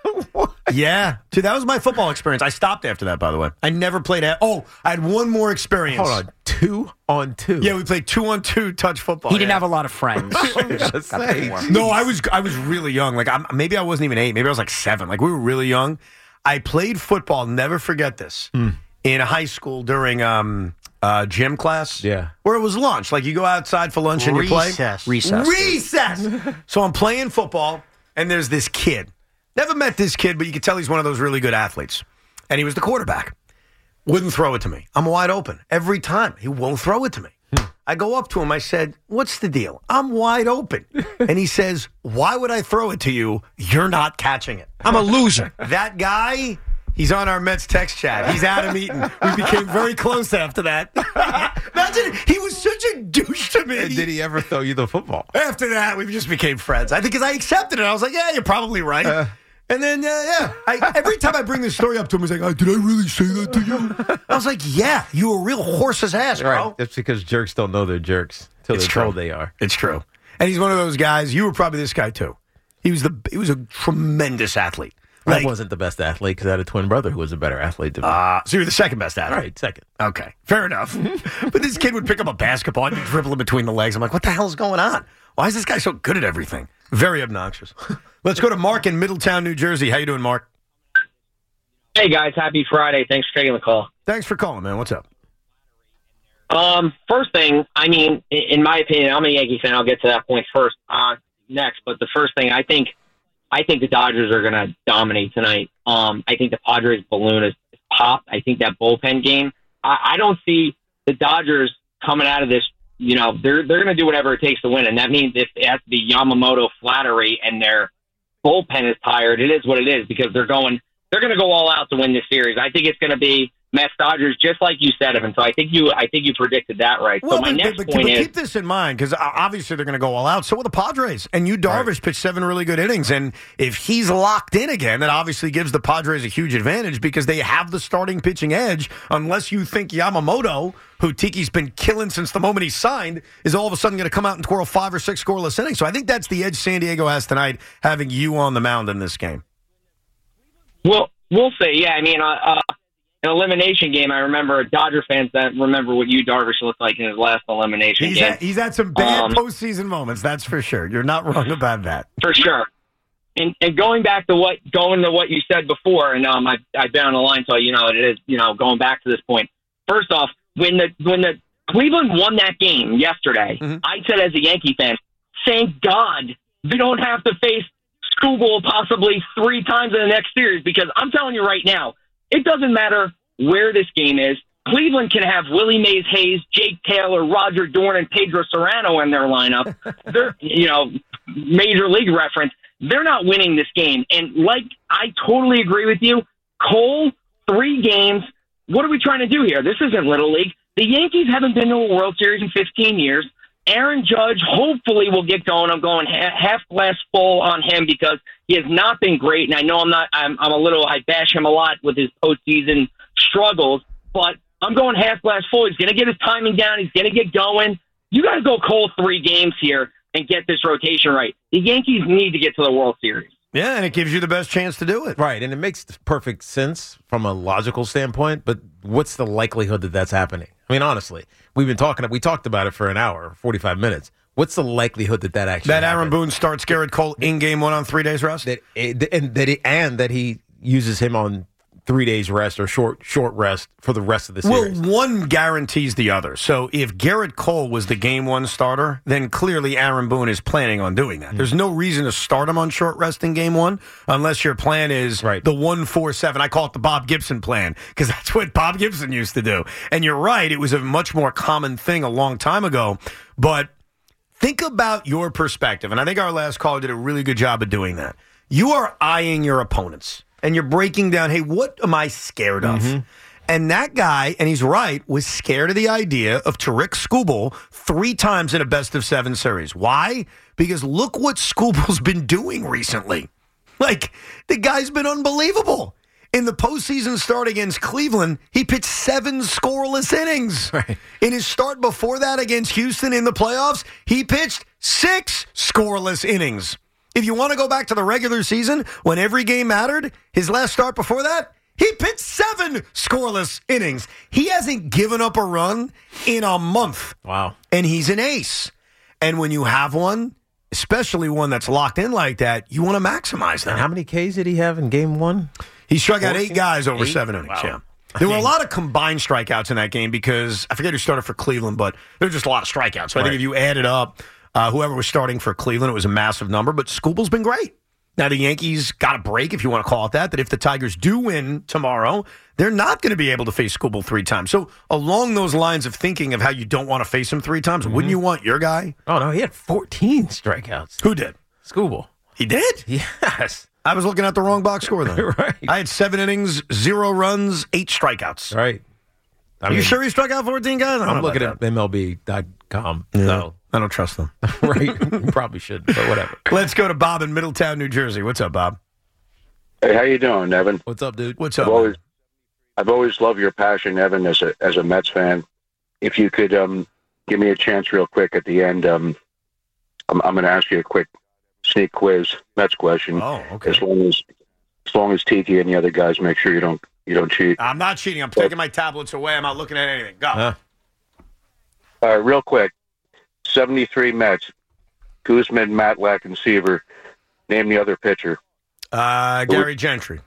Yeah. Dude, that was my football experience. I stopped after that, by the way. I never played... A- oh, I had one more experience. Hold on. Two on two? Yeah, we played two-on-two touch football. He didn't yeah. have a lot of friends. Just say. No, I was I was really young. Like I'm, maybe I wasn't even eight. Maybe I was like seven. Like we were really young. I played football. Never forget this. Mm. In high school during um, uh, gym class. Yeah. Where it was lunch. Like you go outside for lunch and you play. Recess. Recess. Recess. So I'm playing football, and there's this kid. Never met this kid, but you could tell he's one of those really good athletes. And he was the quarterback. Wouldn't throw it to me. I'm wide open every time. He won't throw it to me. I go up to him. I said, "What's the deal? I'm wide open." And he says, "Why would I throw it to you? You're not catching it. I'm a loser." That guy, he's on our Mets text chat. He's Adam Eaton. We became very close after that. Imagine, he was such a douche to me. And did he ever throw you the football? After that, we just became friends. I think because I accepted it. I was like, yeah, you're probably right. Uh, and then, uh, yeah, I, every time I bring this story up to him, he's like, oh, did I really say that to you? I was like, yeah, you were a real horse's ass, bro. Right. That's because jerks don't know they're jerks till It's they're true. told they are. It's true. And he's one of those guys, you were probably this guy too. He was the he was a tremendous athlete. I Like, wasn't the best athlete because I had a twin brother who was a better athlete than me. uh, so you're the second best athlete. All right, second. Okay, fair enough. But this kid would pick up a basketball and dribble it between the legs. I'm like, what the hell is going on? Why is this guy so good at everything? Very obnoxious. Let's go to Mark in Middletown, New Jersey. How you doing, Mark? Hey, guys. Happy Friday. Thanks for taking the call. Thanks for calling, man. What's up? Um, first thing, I mean, in in my opinion, I'm a Yankee fan. I'll get to that point first, uh, next. But the first thing, I think, I think the Dodgers are going to dominate tonight. Um, I think the Padres balloon is popped. I think that bullpen game. I, I don't see the Dodgers coming out of this. You know, they're they're going to do whatever it takes to win, and that means if it has to be Yamamoto, Flattery, and their bullpen is tired, it is what it is because they're going. They're going to go all out to win this series. I think it's going to be Mets Dodgers, just like you said, Evan. So I think you, I think you predicted that right. Well, so my but, next but, point but is, keep this in mind because obviously they're going to go all out. So will the Padres. And you Darvish right. pitched seven really good innings, and if he's locked in again, that obviously gives the Padres a huge advantage because they have the starting pitching edge. Unless you think Yamamoto, who Tiki's been killing since the moment he signed, is all of a sudden going to come out and twirl five or six scoreless innings. So I think that's the edge San Diego has tonight, having you on the mound in this game. well, we'll see. Yeah, I mean, uh, uh, an elimination game. I remember Dodger fans that remember what you Darvish looked like in his last elimination He's game. had, he's had some bad Um, postseason moments, that's for sure. You're not wrong about that. For sure. And and going back to what going to what you said before, and um, I I've been on the line, so you know it is. You know, going back to this point. First off, when the when the Cleveland won that game yesterday, Mm-hmm. I said as a Yankee fan, thank God we don't have to face Skubal possibly three times in the next series because I'm telling you right now, it doesn't matter where this game is. Cleveland can have Willie Mays Hayes, Jake Taylor, Roger Dorn, and Pedro Serrano in their lineup. They're, you know, major league reference. They're not winning this game. And like, I totally agree with you. Cole, three games. What are we trying to do here? This isn't Little League. The Yankees haven't been to a World Series in fifteen years. Aaron Judge hopefully will get going. I'm going ha- half glass full on him because he has not been great. And I know I'm not, I'm, I'm a little, I bash him a lot with his postseason struggles, but I'm going half glass full. He's going to get his timing down. He's going to get going. You got to go Cole three games here. and get this rotation right. The Yankees need to get to the World Series. Yeah, and it gives you the best chance to do it. Right, and it makes perfect sense from a logical standpoint, but what's the likelihood that that's happening? I mean, honestly, we've been talking, we talked about it for an hour, forty-five minutes. What's the likelihood that that actually That Aaron happens? Boone starts Garrett Cole in game one on three days rest? That, and, that he, and that he uses him on three days rest or short short rest for the rest of the series. Well, one guarantees the other. So if Garrett Cole was the game one starter, then clearly Aaron Boone is planning on doing that. Mm-hmm. There's no reason to start him on short rest in game one unless your plan is right. the one four seven. I call it the Bob Gibson plan because that's what Bob Gibson used to do. And you're right, it was a much more common thing a long time ago. But think about your perspective, and I think our last caller did a really good job of doing that. You are eyeing your opponents. And you're breaking down, hey, what am I scared of? Mm-hmm. And that guy, and he's right, was scared of the idea of Tarik Skubal three times in a best-of-seven series. Why? Because look what Skubal's been doing recently. Like, the guy's been unbelievable. In the postseason start against Cleveland, he pitched seven scoreless innings. Right. In his start before that against Houston in the playoffs, he pitched six scoreless innings. If you want to go back to the regular season, when every game mattered, his last start before that, he pitched seven scoreless innings. He hasn't given up a run in a month. Wow. And he's an ace. And when you have one, especially one that's locked in like that, you want to maximize that. And how many Ks did he have in game one? He struck out eight guys over eight? seven innings. Wow. Yeah. There were a lot of combined strikeouts in that game because I forget who started for Cleveland, but there were just a lot of strikeouts. So I right. think if you add it up, Uh, whoever was starting for Cleveland, it was a massive number, but Skubal's been great. Now, the Yankees got a break, if you want to call it that, that if the Tigers do win tomorrow, they're not going to be able to face Skubal three times. So along those lines of thinking of how you don't want to face him three times, mm-hmm. wouldn't you want your guy? Oh, no, he had fourteen strikeouts. Who did? Skubal. He did? Yes. I was looking at the wrong box score then. Right. I had seven innings, zero runs, eight strikeouts. Right. I Are mean, you sure he struck out fourteen guys? I'm looking at M L B dot com. Yeah. So. I don't trust them. Right. Probably should, but whatever. Let's go to Bob in Middletown, New Jersey. What's up, Bob? Hey, how you doing, Evan? What's up, dude? What's up? I've always, I've always loved your passion, Evan, as a as a Mets fan. If you could um, give me a chance real quick at the end, um, I'm, I'm going to ask you a quick sneak quiz Mets question. Oh, okay. As long as as long as Tiki and the other guys make sure you don't you don't cheat. I'm not cheating. I'm taking my tablets away. I'm not looking at anything. Go. Huh? All right, real quick. seventy-three Mets, Guzman, Matlack, and Seaver. Name the other pitcher. Uh, Gary Gentry.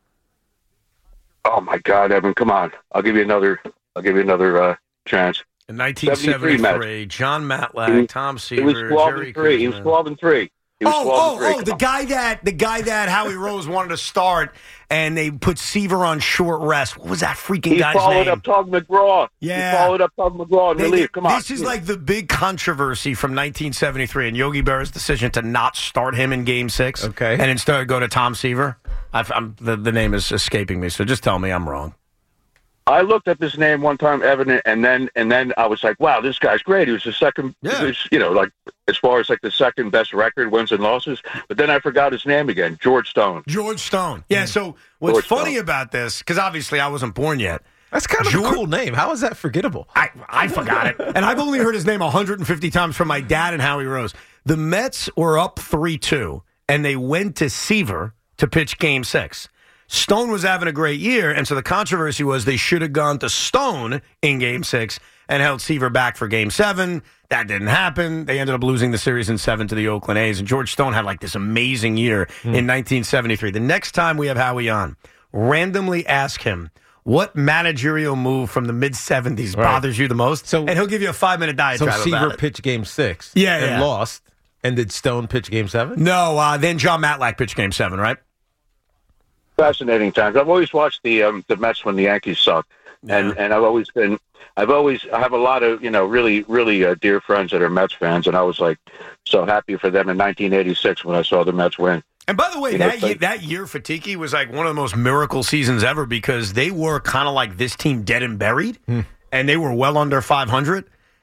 Oh, my God, Evan, come on. I'll give you another I'll give you another uh, chance. In nineteen seventy-three, John Matlack, was, Tom Seaver, he was twelve Jerry and three. He was twelve and three. He was oh, twelve oh, and three. oh, the guy that the guy that Howie Rose wanted to start, and they put Seaver on short rest. What was that freaking he guy's followed name? up Tug McGraw. Yeah. He followed up Tug McGraw in They- relief. Come on. This is like the big controversy from nineteen seventy-three and Yogi Berra's decision to not start him in Game Six. Okay. And instead go to Tom Seaver. I've, I'm, the, the name is escaping me, so just tell me I'm wrong. I looked at this name one time, Evan, and then and then I was like, "Wow, this guy's great." He was the second, Yeah. he was, you know, like as far as like the second best record, wins and losses. But then I forgot his name again, George Stone. George Stone. Yeah. So what's George funny Stone. about this? Because obviously I wasn't born yet. That's kind of George- a cool name. How is that forgettable? I, I forgot it. And I've only heard his name one hundred fifty times from my dad and Howie Rose. The Mets were up three two, and they went to Seaver to pitch Game six. Stone was having a great year, and so the controversy was they should have gone to Stone in Game six and held Seaver back for Game seven. That didn't happen. They ended up losing the series in seven to the Oakland A's, and George Stone had like this amazing year Hmm. in nineteen seventy-three. The next time we have Howie on, randomly ask him, what managerial move from the mid-seventies Right. bothers you the most? So- and he'll give you a five-minute So diatribe Seaver about it. pitched game six Yeah, and yeah. lost. And did Stone pitch game seven? No, uh, then John Matlack pitched Game seven, right? Fascinating times. I've always watched the um, the Mets when the Yankees suck, and and I've always been. I've always I have a lot of you know really really uh, dear friends that are Mets fans, and I was like so happy for them in nineteen eighty-six when I saw the Mets win. And by the way, You know, that it's year, like- that year for Tiki was like one of the most miracle seasons ever because they were kind of like this team dead and buried, and they were well under five hundred.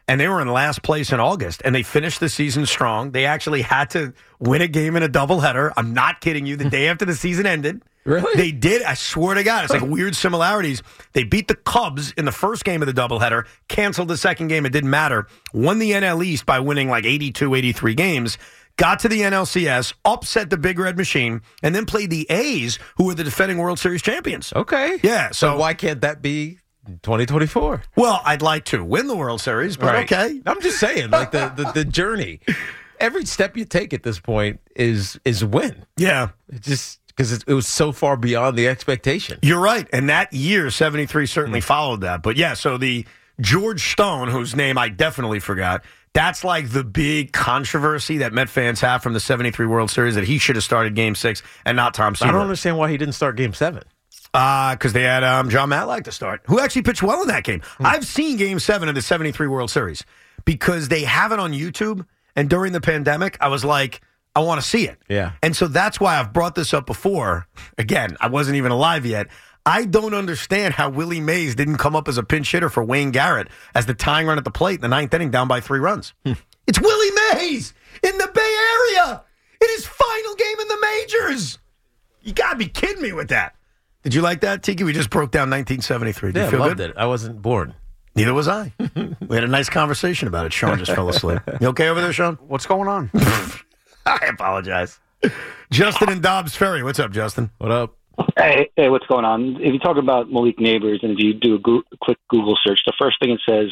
and they were in last place in August, and they finished the season strong. They actually had to win a game in a doubleheader. I'm not kidding you. The day after the season ended. Really? They did. I swear to God. It's like weird similarities. They beat the Cubs in the first game of the doubleheader, canceled the second game. It didn't matter. Won the N L East by winning like eighty-two, eighty-three games. Got to the N L C S, upset the Big Red Machine, and then played the A's, who were the defending World Series champions. Okay. Yeah. So, so why can't that be twenty twenty-four? Well, I'd like to win the World Series, but right. okay. I'm just saying, like the, the, the journey. Every step you take at this point is is a win. Yeah. It just because it, it was so far beyond the expectation. You're right. And that year, seventy-three, certainly mm-hmm. followed that. But yeah, so the George Stone, whose name I definitely forgot, that's like the big controversy that Met fans have from the seventy-three World Series, that he should have started Game six and not Tom Seaver. I don't understand why he didn't start Game seven. Uh, because they had um, John Matlack to start, who actually pitched well in that game. Hmm. I've seen Game seven of the seventy-three World Series because they have it on YouTube, and during the pandemic, I was like, I want to see it. Yeah. And so that's why I've brought this up before. Again, I wasn't even alive yet. I don't understand how Willie Mays didn't come up as a pinch hitter for Wayne Garrett as the tying run at the plate in the ninth inning down by three runs. Hmm. It's Willie Mays in the Bay Area in his final game in the majors. You got to be kidding me with that. Did you like that, Tiki? We just broke down nineteen seventy-three. Did yeah, you feel I loved good? it. I wasn't born. Neither was I. We had a nice conversation about it. Sean just fell asleep. You okay over there, Sean? What's going on? I apologize. Justin and Dobbs Ferry. What's up, Justin? What up? Hey, hey, what's going on? If you talk about Malik Neighbors, and if you do a, go- a quick Google search, the first thing it says,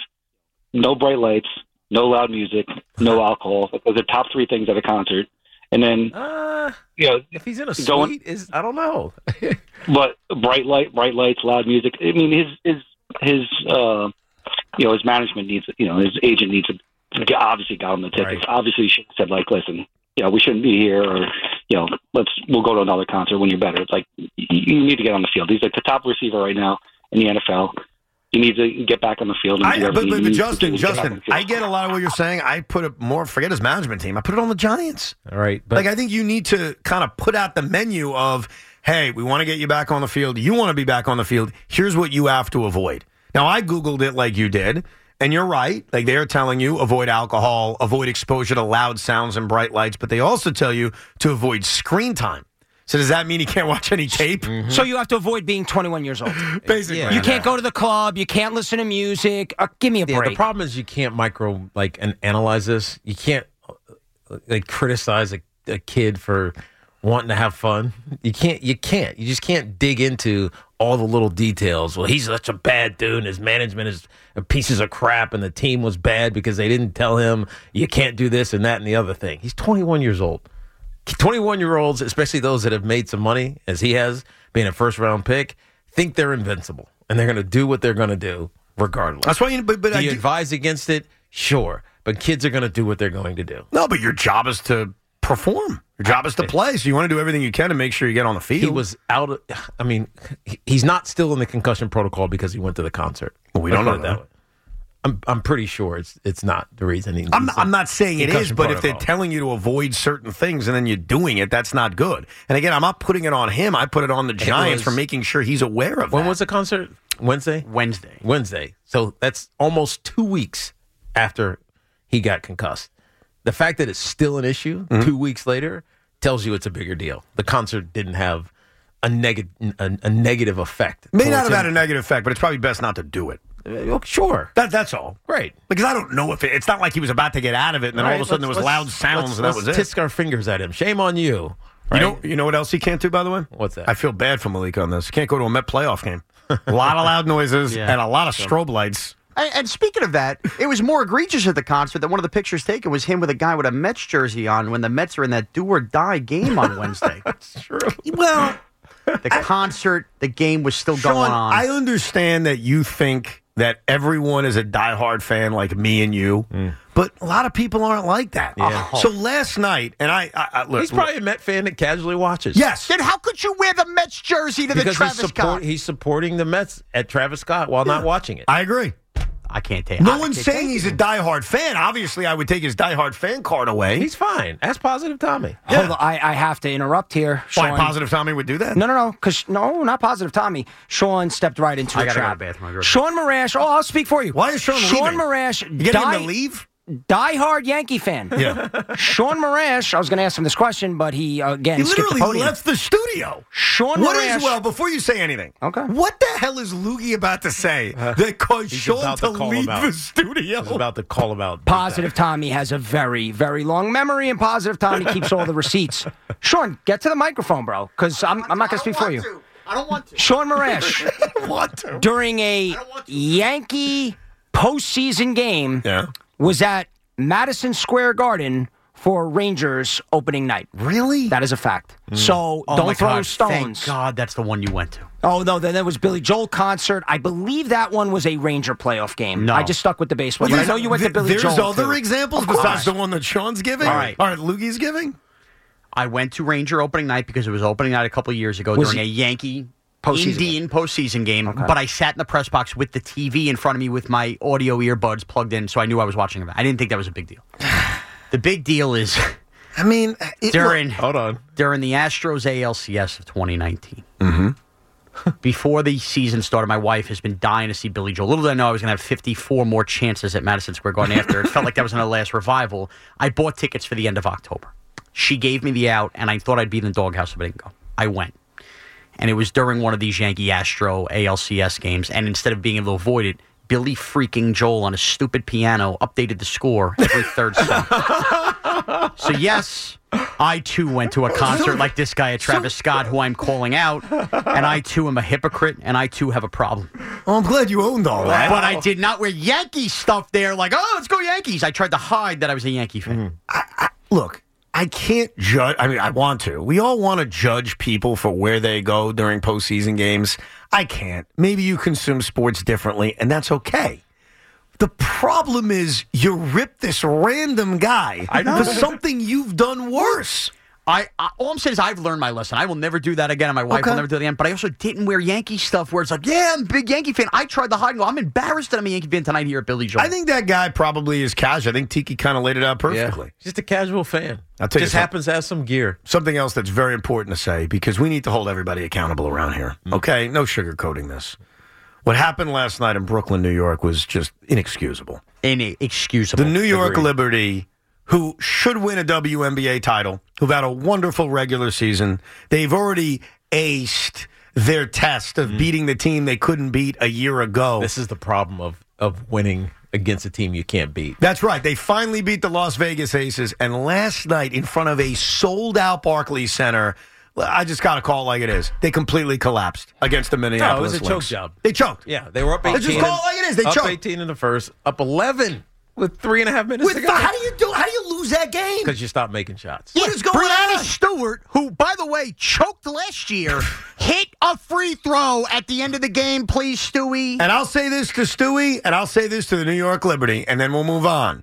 no bright lights, no loud music, no alcohol. Those are top three things at a concert. And then, uh, you know, if he's in a going, suite, is I don't know. But bright light, bright lights, loud music. I mean, his his his uh, you know, his management needs, you know, his agent needs to obviously got him the tickets. Right. Obviously, should have said like, listen, you know, we shouldn't be here, or you know, let's we'll go to another concert when you're better. It's like you, you need to get on the field. He's like the top receiver right now in the N F L. You need to get back on the field. And I, do but, but, but Justin, to Justin, I get a lot of what you're saying. I put it more, forget his management team. I put it on the Giants. All right. But like, I think you need to kind of put out the menu of, hey, we want to get you back on the field. You want to be back on the field. Here's what you have to avoid. Now, I Googled it like you did, and you're right. Like, they're telling you avoid alcohol, avoid exposure to loud sounds and bright lights, but they also tell you to avoid screen time. So does that mean he can't watch any tape? Mm-hmm. So you have to avoid being twenty-one years old. Basically. Yeah. You can't go to the club. You can't listen to music. Uh, give me a yeah, break. the problem is you can't micro, like, and analyze this. You can't, like, criticize a, a kid for wanting to have fun. You can't. You can't. You just can't dig into all the little details. Well, he's such a bad dude, and his management is pieces of crap, and the team was bad because they didn't tell him you can't do this and that and the other thing. He's twenty-one years old. twenty-one-year-olds, especially those that have made some money, as he has, being a first-round pick, think they're invincible, and they're going to do what they're going to do regardless. That's why you, but, but do I you do, advise against it? Sure. But kids are going to do what they're going to do. No, but your job is to perform. Your job is to play, so you want to do everything you can to make sure you get on the field. He was out of, I mean, he's not still in the concussion protocol because he went to the concert. Well, we don't know that. that way. I'm I'm pretty sure it's it's not the reason he. I'm not, I'm not saying it is, but protocol. if they're telling you to avoid certain things and then you're doing it, that's not good. And again, I'm not putting it on him. I put it on the Giants was, for making sure he's aware of when that. When was the concert? Wednesday? Wednesday. Wednesday. So that's almost two weeks after he got concussed. The fact that it's still an issue mm-hmm. two weeks later tells you it's a bigger deal. The concert didn't have a, neg- a, a negative effect. May not have him. had a negative effect, but it's probably best not to do it. Uh, sure. That, that's all. Right. Because I don't know if it, it's not like he was about to get out of it and then right, all of a sudden there was loud sounds and that was it. Tisk our fingers at him. Shame on you. Right? You know, you know what else he can't do, by the way? What's that? I feel bad for Malik on this. He can't go to a Met playoff game. A lot of loud noises yeah. and a lot of strobe lights. And, and speaking of that, it was more egregious at the concert that one of the pictures taken was him with a guy with a Mets jersey on when the Mets are in that do-or-die game on Wednesday. That's true. Well, the concert, the game was still Sean, going on. I understand that you think that everyone is a diehard fan like me and you, mm. but a lot of people aren't like that. Yeah. So last night, and I, I, I look, he's probably a Met fan that casually watches. Yes. Then how could you wear the Mets jersey to because the Travis he's support, Scott? He's supporting the Mets at Travis Scott while yeah. not watching it. I agree. I can't take. No I one's can't saying take he's it. a diehard fan. Obviously, I would take his diehard fan card away. He's fine. Ask Positive Tommy. Hold on, I, I have to interrupt here. Why Sean. Positive Tommy would do that? No, no, no, because no, not Positive Tommy. Sean stepped right into I a gotta trap. go to the bathroom. Sean Marash. Oh, I'll speak for you. Why is Sean Sean leaving? Marash. You getting him die- to leave? Die-hard Yankee fan. Yeah. Sean Marash, I was going to ask him this question, but he, uh, again, He skipped the literally podium. left the studio. Sean What Marash. is, well, before you say anything, Okay. what the hell is Loogie about to say that caused He's Sean about to to call leave him out. the studio? He's about to call him out. Positive Tommy has a very, very long memory, and Positive Tommy keeps all the receipts. Sean, get to the microphone, bro, because I'm, I'm not going to speak for you. To. I don't want to. Sean Marash, I want to. during a Yankee postseason game, Yeah. was at Madison Square Garden for Rangers opening night. Really? That is a fact. So Oh don't my throw God. stones. Thank God that's the one you went to. Oh, no, then there was Billy Joel concert. I believe that one was a Ranger playoff game. No. I just stuck with the baseball. But I know you went to Billy There's Joel. other too. examples Of course. besides the one that Sean's giving? All right. All right, Loogie's giving? I went to Ranger opening night because it was opening night a couple of years ago Was during it- a Yankee Postseason Indian postseason game. But I sat in the press box with the T V in front of me with my audio earbuds plugged in, so I knew I was watching it. I didn't think that was a big deal. The big deal is I mean, it, during Hold on. during the Astros A L C S of twenty nineteen. Mm-hmm. Before the season started, my wife has been dying to see Billy Joel. Little did I know I was going to have fifty-four more chances at Madison Square Garden after. It felt like that was in her last revival. I bought tickets for the end of October. She gave me the out, and I thought I'd be in the doghouse if I didn't go. I went. And it was during one of these Yankee Astro A L C S games, and instead of being able to avoid it, Billy freaking Joel on a stupid piano updated the score every third song. So yes, I too went to a concert like this guy at Travis Scott, who I'm calling out, and I too am a hypocrite, and I too have a problem. Oh, I'm glad you owned all that. But I did not wear Yankee stuff there, like, oh, let's go Yankees. I tried to hide that I was a Yankee fan. I, I, look, I can't judge. I mean, I want to. We all want to judge people for where they go during postseason games. I can't. Maybe you consume sports differently, and that's okay. The problem is you rip this random guy I know. for something you've done worse. I, I all I'm saying is I've learned my lesson. I will never do that again, and my wife Okay. will never do it again. But I also didn't wear Yankee stuff where it's like, yeah, I'm a big Yankee fan. I tried to hide and go, I'm embarrassed that I'm a Yankee fan tonight here at Billy Joel. I think that guy probably is casual. I think Tiki kind of laid it out perfectly. Yeah. Just a casual fan. I'll tell you Just something. happens to have some gear. Something else that's very important to say, because we need to hold everybody accountable around here. Okay? No sugarcoating this. What happened last night in Brooklyn, New York was just inexcusable. Inexcusable. The New York Agreed. Liberty, who should win a W N B A title, who've had a wonderful regular season, they've already aced their test of beating the team they couldn't beat a year ago. This is the problem of, of winning against a team you can't beat. That's right. They finally beat the Las Vegas Aces, and last night in front of a sold-out Barclays Center, I just got to call it like it is. They completely collapsed against the No, it Minneapolis was a choke Lynx. job. They choked. Yeah, they were up Let's eighteen. just call it like it is. They up choked. eighteen in the first, up eleven with three and a half minutes With to the, go. how do you do? How do you lose that game? Because you stopped making shots. What is going Brianna on? Stewart, who, by the way, choked last year, hit a free throw at the end of the game. Please, Stewie. And I'll say this to Stewie, and I'll say this to the New York Liberty, and then we'll move on.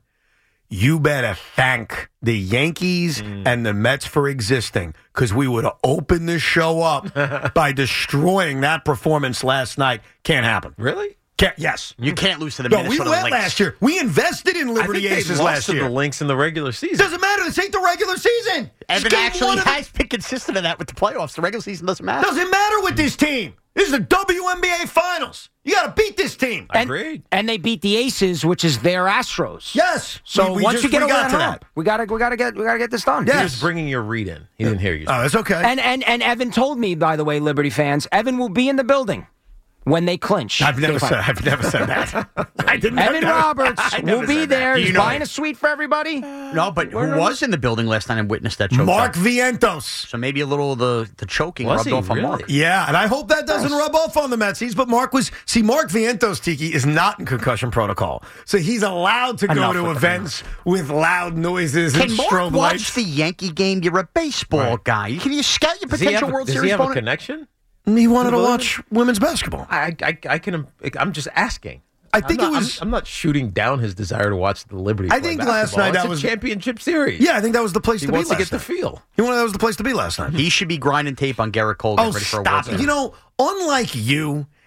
You better thank the Yankees Mm. and the Mets for existing, because we would have opened this show up by destroying that performance last night. Can't happen. Really? Can't, yes. You can't lose to the No, we Minnesota went Lynx. last year. We invested in I Liberty think they Aces lost last to year. the Lynx in the regular season. Doesn't matter. This ain't the regular season. Evan It's game actually one of the- has been consistent in that with the playoffs. The regular season doesn't matter. Doesn't matter with this team. This is the W N B A Finals. You got to beat this team. And, Agreed. and they beat the Aces, which is their Astros. Yes. So We- we once just- you get we over got that to hump, that. we gotta we gotta get we gotta get this done. Yeah. He was bringing your read in. He didn't hear you. Oh, that's okay. And and and Evan told me, by the way, Liberty fans, Evan will be in the building when they clinch. I've never They said. fight. I've never said that. I didn't. Evan never- Roberts I never will be said that. there. You He's know buying it. a suite for everybody. No, but who was in the building last night and witnessed that choke? Mark job? Vientos. So maybe a little of the, the choking Was rubbed he off on really? Mark. Yeah, and I hope that doesn't rub off on the Metsies. But Mark was see, Mark Vientos, Tiki, is not in concussion protocol, so he's allowed to go Enough to with the events with loud noises Can and Mark strobe watch lights. the Yankee game? You're a baseball guy. Can you scout your Does he potential have, a- World does Series he have a opponent? connection? He wanted to Really? watch women's basketball. I, I, I can. I'm just asking. I think I'm it not, was. I'm, I'm not shooting down his desire to watch the Liberty. I play think last basketball. night It's that a was- championship series. Yeah, I think that was the place He to wants be to last get night. the feel. He wanted that was the place to be last night. He should be grinding tape on Garrett Cole. Oh, Getting ready for a World stop it. Series. You know, unlike you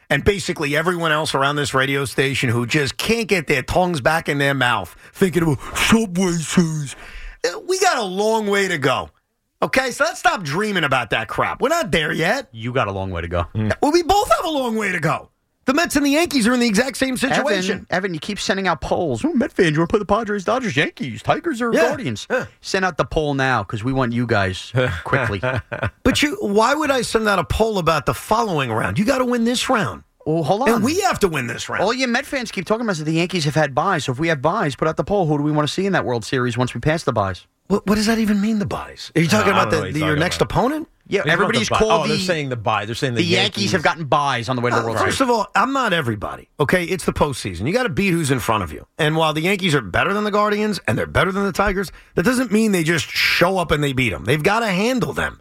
and basically everyone else around this radio station who just can't get their tongues back in their mouth thinking about Subway Series. We got a long way to go. Okay, so let's stop dreaming about that crap. We're not there yet. You got a long way to go. Well, we both have a long way to go. The Mets and the Yankees are in the exact same situation. Evan, Evan you keep sending out polls. Oh, Met fans, you want to play the Padres, Dodgers, Yankees, Tigers, or Yeah. Guardians? Send out the poll now because we want you guys quickly. But you, why would I send out a poll about the following round? You got to win this round. Well, hold on. And we have to win this round. All you Met fans keep talking about is that the Yankees have had buys. So if we have buys, put out the poll. Who do we want to see in that World Series once we pass the buys? What, what does that even mean, the buys? Are you talking No, I about don't know the, what the, you're your talking next about. opponent? Yeah, They everybody's want the buy. called Oh, the, they're saying the buy. They're saying the, the Yankees. have gotten buys on the way to the Uh, World First Series. of all, I'm not everybody. Okay, it's the postseason. You got to beat who's in front of you. And while the Yankees are better than the Guardians and they're better than the Tigers, that doesn't mean they just show up and they beat them. They've got to handle them.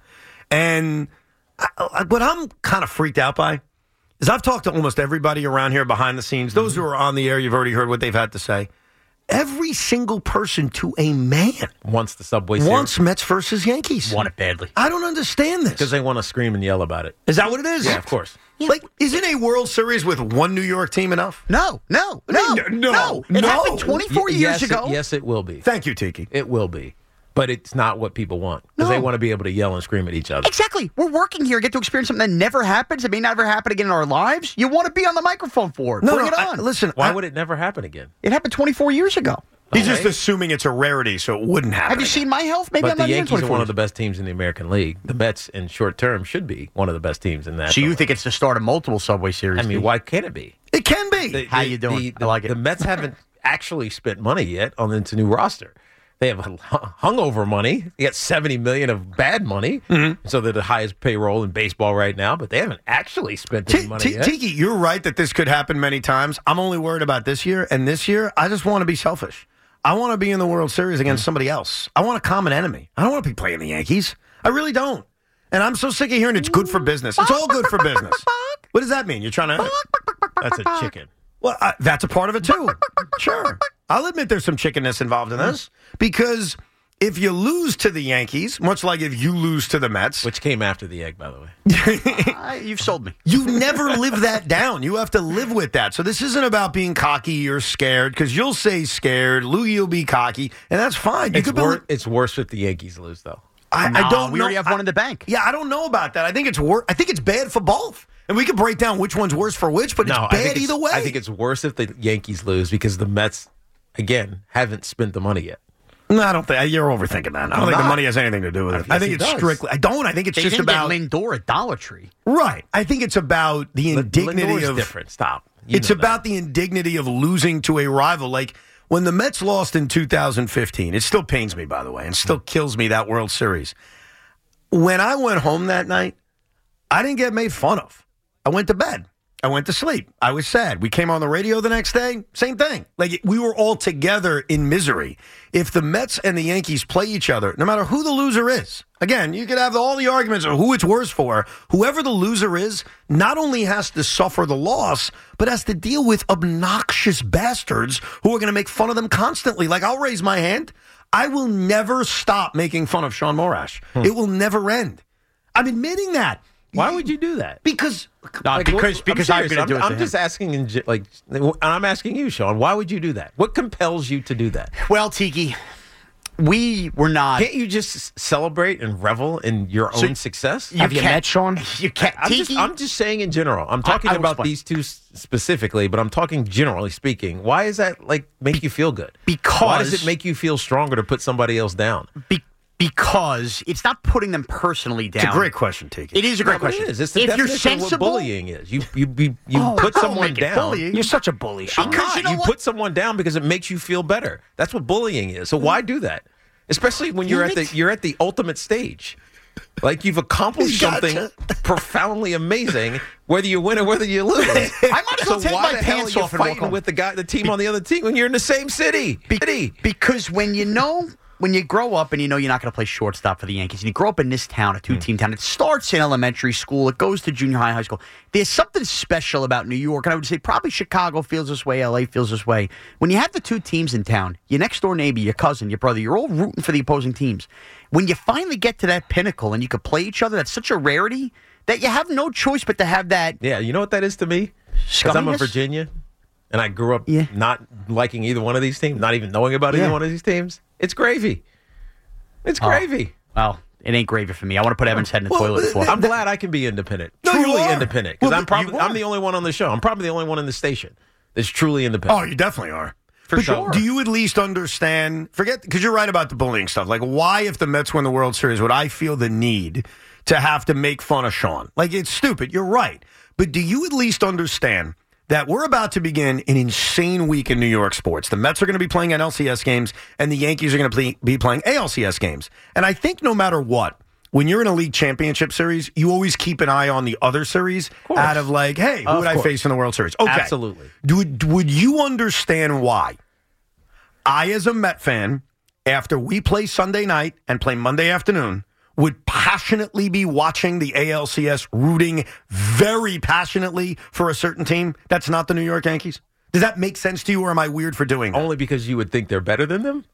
And I, I, what I'm kind of freaked out by is I've talked to almost everybody around here behind the scenes. Those who are on the air, you've already heard what they've had to say. Every single person to a man wants the Subway Series. wants Mets versus Yankees. Want it badly. I don't understand this. Because they want to scream and yell about it. Is that what it is? Yeah, of course. Like, isn't a World Series with one New York team enough? No, no, I no, mean, no, no. It no. happened twenty-four Y- years yes, ago. It, yes, it will be. Thank you, Tiki. It will be. But it's not what people want. Because No. they want to be able to yell and scream at each other. Exactly. We're working here, get to experience something that never happens. It may never happen again in our lives. You want to be on the microphone for it. No, Bring no, it I- on. listen, Why I- would it never happen again? It happened twenty-four years ago. He's Okay. just assuming it's a rarity, so it wouldn't happen. Have you again. seen my health? Maybe But I'm the not here in Yankees are twenty-four one years. of the best teams in the American League. The Mets, in short term, should be one of the best teams in that. So you think it's the start of multiple Subway Series? I mean, Steve? why can't it be? It can be. The- How the- you doing? The, I like it. The Mets haven't actually spent money yet on this new roster. They have hungover money. They got seventy million dollars of bad money, Mm-hmm. so they're the highest payroll in baseball right now. But they haven't actually spent any T- money T- yet. Tiki, you're right that this could happen many times. I'm only worried about this year, and this year, I just want to be selfish. I want to be in the World Series against somebody else. I want a common enemy. I don't want to be playing the Yankees. I really don't. And I'm so sick of hearing it's good for business. It's all good for business. What does that mean? You're trying to... That's a chicken. Well, uh, that's a part of it, too. Sure. I'll admit there's some chickenness involved in this because if you lose to the Yankees, much like if you lose to the Mets... Which came after the egg, by the way. Uh, you've sold me. You never live that down. You have to live with that. So this isn't about being cocky or scared because you'll say scared. Loogie will be cocky, and that's fine. You It's, could wor- believe- it's worse if the Yankees lose, though. I, Nah, I don't we know. already have one in the bank. Yeah, I don't know about that. I think it's wor- I think it's bad for both. And we could break down which one's worse for which, but no, it's I bad think it's, either way. I think it's worse if the Yankees lose because the Mets, again, haven't spent the money yet. No, I don't think you're overthinking that. I don't I'm think the not. money has anything to do with it. I Yes, think it it's does. strictly. I don't. I think it's They just didn't about get Lindor at Dollar Tree. right. I think it's about the indignity Lindor's of different. Stop. You it's know that. about the indignity of losing to a rival. Like when the Mets lost in two thousand fifteen, it still pains me, by the way, and still kills me, that World Series. When I went home that night, I didn't get made fun of. I went to bed. I went to sleep. I was sad. We came on the radio the next day. Same thing. Like we were all together in misery. If the Mets and the Yankees play each other, no matter who the loser is, again, you could have all the arguments of who it's worse for. Whoever the loser is not only has to suffer the loss, but has to deal with obnoxious bastards who are going to make fun of them constantly. Like I'll raise my hand. I will never stop making fun of Sean Morash. Hmm. It will never end. I'm admitting that. Why would you do that? Because No, Like, because what- because I'm I'm serious. going to do it. I'm to him. just asking, in, ge- like, and I'm asking you, Sean. Why would you do that? What compels you to do that? Well, Tiki, we were not. Can't you just celebrate and revel in your So own success? you Have you can't- met Sean? You can't. I'm Tiki, just, I'm just saying in general. I'm talking I will about explain. these two s- specifically, but I'm talking generally speaking. Why is that like make you feel good? Because- why does it make you feel stronger to put somebody else down? be, because it's not putting them personally down. it's a great question, Tiki. It is a great No, but question. It is. It's the if you're definition of what sensible, bullying is. You you you, you Oh, put don't someone make it down. bullying. You're such a bully, Sean. I'm Because not. you know you what? put someone down because it makes you feel better. That's what bullying is. So why do that? Especially when you're at the you're at the ultimate stage. Like you've accomplished Gotcha. something profoundly amazing, whether you win or whether you lose. I might as well so take why my the hell pants are you off and walk fighting home? with the guy, the team on the other team when you're in the same city? Be- city. Because when you know, when you grow up and you know you're not going to play shortstop for the Yankees, and you grow up in this town, a two-team town, it starts in elementary school, it goes to junior high, high school. There's something special about New York, and I would say probably Chicago feels this way, L A feels this way. When you have the two teams in town, your next-door neighbor, your cousin, your brother, you're all rooting for the opposing teams. When you finally get to that pinnacle and you can play each other, that's such a rarity that you have no choice but to have that. Yeah, you know what that is to me? Because I'm a Scumminess? Virginia, and I grew up Yeah. not liking either one of these teams, not even knowing about Yeah. either one of these teams. It's gravy. It's Oh. gravy. Well, it ain't gravy for me. I want to put Evan's head in the Well, toilet before. I'm glad I can be independent. No, you truly are. independent. Because Well, I'm but you probably are. I'm the only one on the show. I'm probably the only one in the station that's truly independent. Oh, you definitely are. For But sure. Do you at least understand? Forget, because you're right about the bullying stuff. Like, why, if the Mets win the World Series, would I feel the need to have to make fun of Sean? Like, it's stupid. You're right. But do you at least understand that we're about to begin an insane week in New York sports? The Mets are going to be playing N L C S games, and the Yankees are going to play, be playing A L C S games. And I think no matter what, when you're in a league championship series, you always keep an eye on the other series out of like, hey, who Of would I course. face in the World Series? Okay. Absolutely. Would, would you understand why I, as a Met fan, after we play Sunday night and play Monday afternoon, would passionately be watching the A L C S, rooting very passionately for a certain team that's not the New York Yankees? Does that make sense to you, or am I weird for doing that? Only because you would think they're better than them?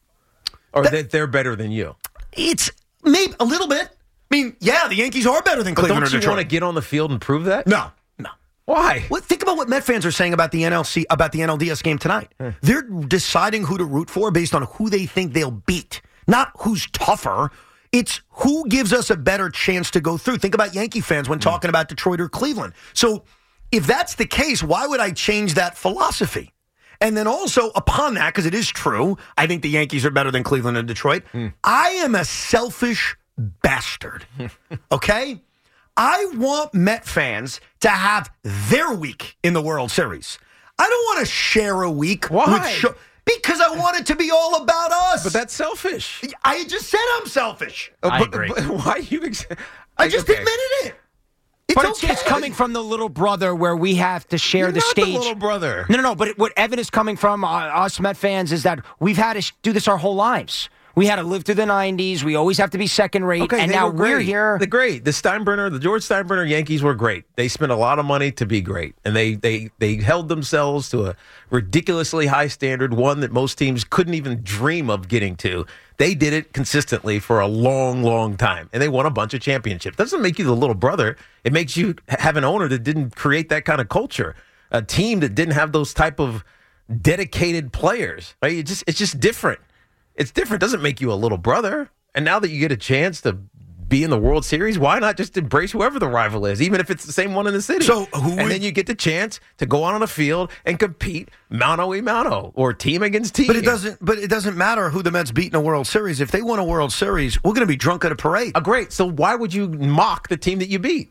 Or that, they're better than you? It's maybe a little bit. I mean, yeah, the Yankees are better than But Cleveland don't or you Detroit. want to get on the field and prove that? No, no. Why? Well, think about what Met fans are saying about the N L C, about the N L D S game tonight. They're deciding who to root for based on who they think they'll beat, not who's tougher. It's who gives us a better chance to go through. Think about Yankee fans when talking about Detroit or Cleveland. So if that's the case, why would I change that philosophy? And then also, upon that, because it is true, I think the Yankees are better than Cleveland and Detroit. I am a selfish bastard, okay? I want Met fans to have their week in the World Series. I don't want to share a week Why? with Sho- because I want it to be all about us. But that's selfish. I just said I'm selfish. Uh, I but, agree. but why you? Ex- I just okay. admitted it. It's But it's, okay. it's coming from the little brother where we have to share You're the not stage. the little brother. No, no, no. But it, what Evan is coming from, uh, us Met fans, is that we've had to sh- do this our whole lives. We had to live through the nineties. We always have to be second rate. Okay, and they now were great. we're here. The great, the Steinbrenner, the George Steinbrenner Yankees were great. They spent a lot of money to be great, and they they they held themselves to a ridiculously high standard, one that most teams couldn't even dream of getting to. They did it consistently for a long, long time, and they won a bunch of championships. Doesn't make you the little brother. It makes you have an owner that didn't create that kind of culture, a team that didn't have those type of dedicated players. Right? It just it's just different. It's different. It doesn't make you a little brother. And now that you get a chance to be in the World Series, why not just embrace whoever the rival is, even if it's the same one in the city? So who and would- then you get the chance to go out on a field and compete mano a mano or team against team. But it doesn't. But it doesn't matter who the Mets beat in a World Series. If they win a World Series, we're going to be drunk at a parade. Uh, great. So why would you mock the team that you beat?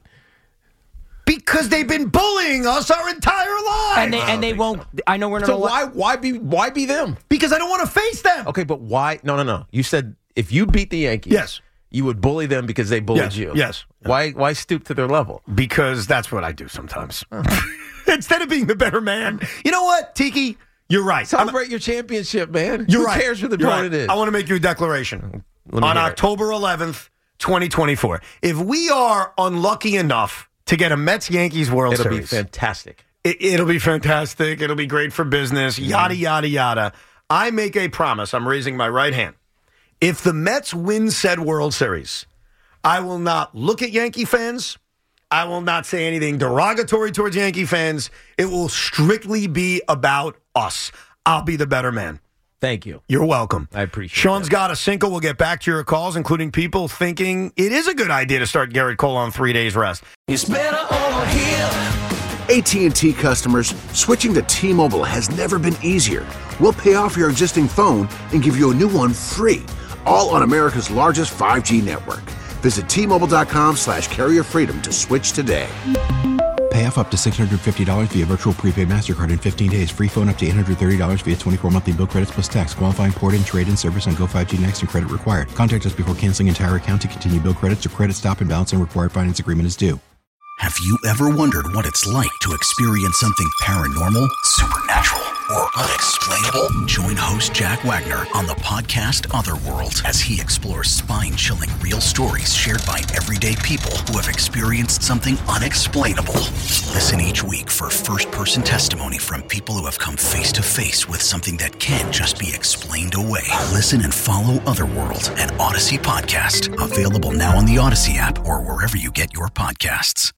Because they've been bullying us our entire lives. and they, and they won't. I know we're not. So why why be why be them? Because I don't want to face them. Okay, but why? No, no, no. You said if you beat the Yankees, Yes. you would bully them because they bullied Yes, you. yes. Why why stoop to their level? Because that's what I do sometimes. Instead of being the better man. You know what, Tiki? You're right. I'm- Celebrate your championship, man. You're Who right. cares who the You're opponent right. is? I want to make you a declaration. Let me On hear it. October eleventh, twenty twenty-four, if we are unlucky enough to get a Mets-Yankees World It'll Series, be fantastic. It, it'll be fantastic. It'll be great for business, yada, yada, yada. I make a promise. I'm raising my right hand. If the Mets win said World Series, I will not look at Yankee fans. I will not say anything derogatory towards Yankee fans. It will strictly be about us. I'll be the better man. Thank you. You're welcome. I appreciate Sean's that. got a single. We'll get back to your calls, including people thinking it is a good idea to start Garrett Cole on three days rest. It's better over here. A T and T customers, switching to T-Mobile has never been easier. We'll pay off your existing phone and give you a new one free, all on America's largest five G network. Visit T-Mobile.com slash carrier freedom to switch today. Pay off up to six hundred fifty dollars via virtual prepaid MasterCard in fifteen days. Free phone up to eight hundred thirty dollars via twenty-four monthly bill credits plus tax. Qualifying port-in, trade-in service on Go five G Next and credit required. Contact us before canceling entire account to continue bill credits or credit stop and balance and required finance agreement is due. Have you ever wondered what it's like to experience something paranormal, supernatural, or unexplainable? Join host Jack Wagner on the podcast Otherworld as he explores spine-chilling real stories shared by everyday people who have experienced something unexplainable. Listen each week for first-person testimony from people who have come face-to-face with something that can't just be explained away. Listen and follow Otherworld, an Odyssey podcast. Available now on the Odyssey app or wherever you get your podcasts.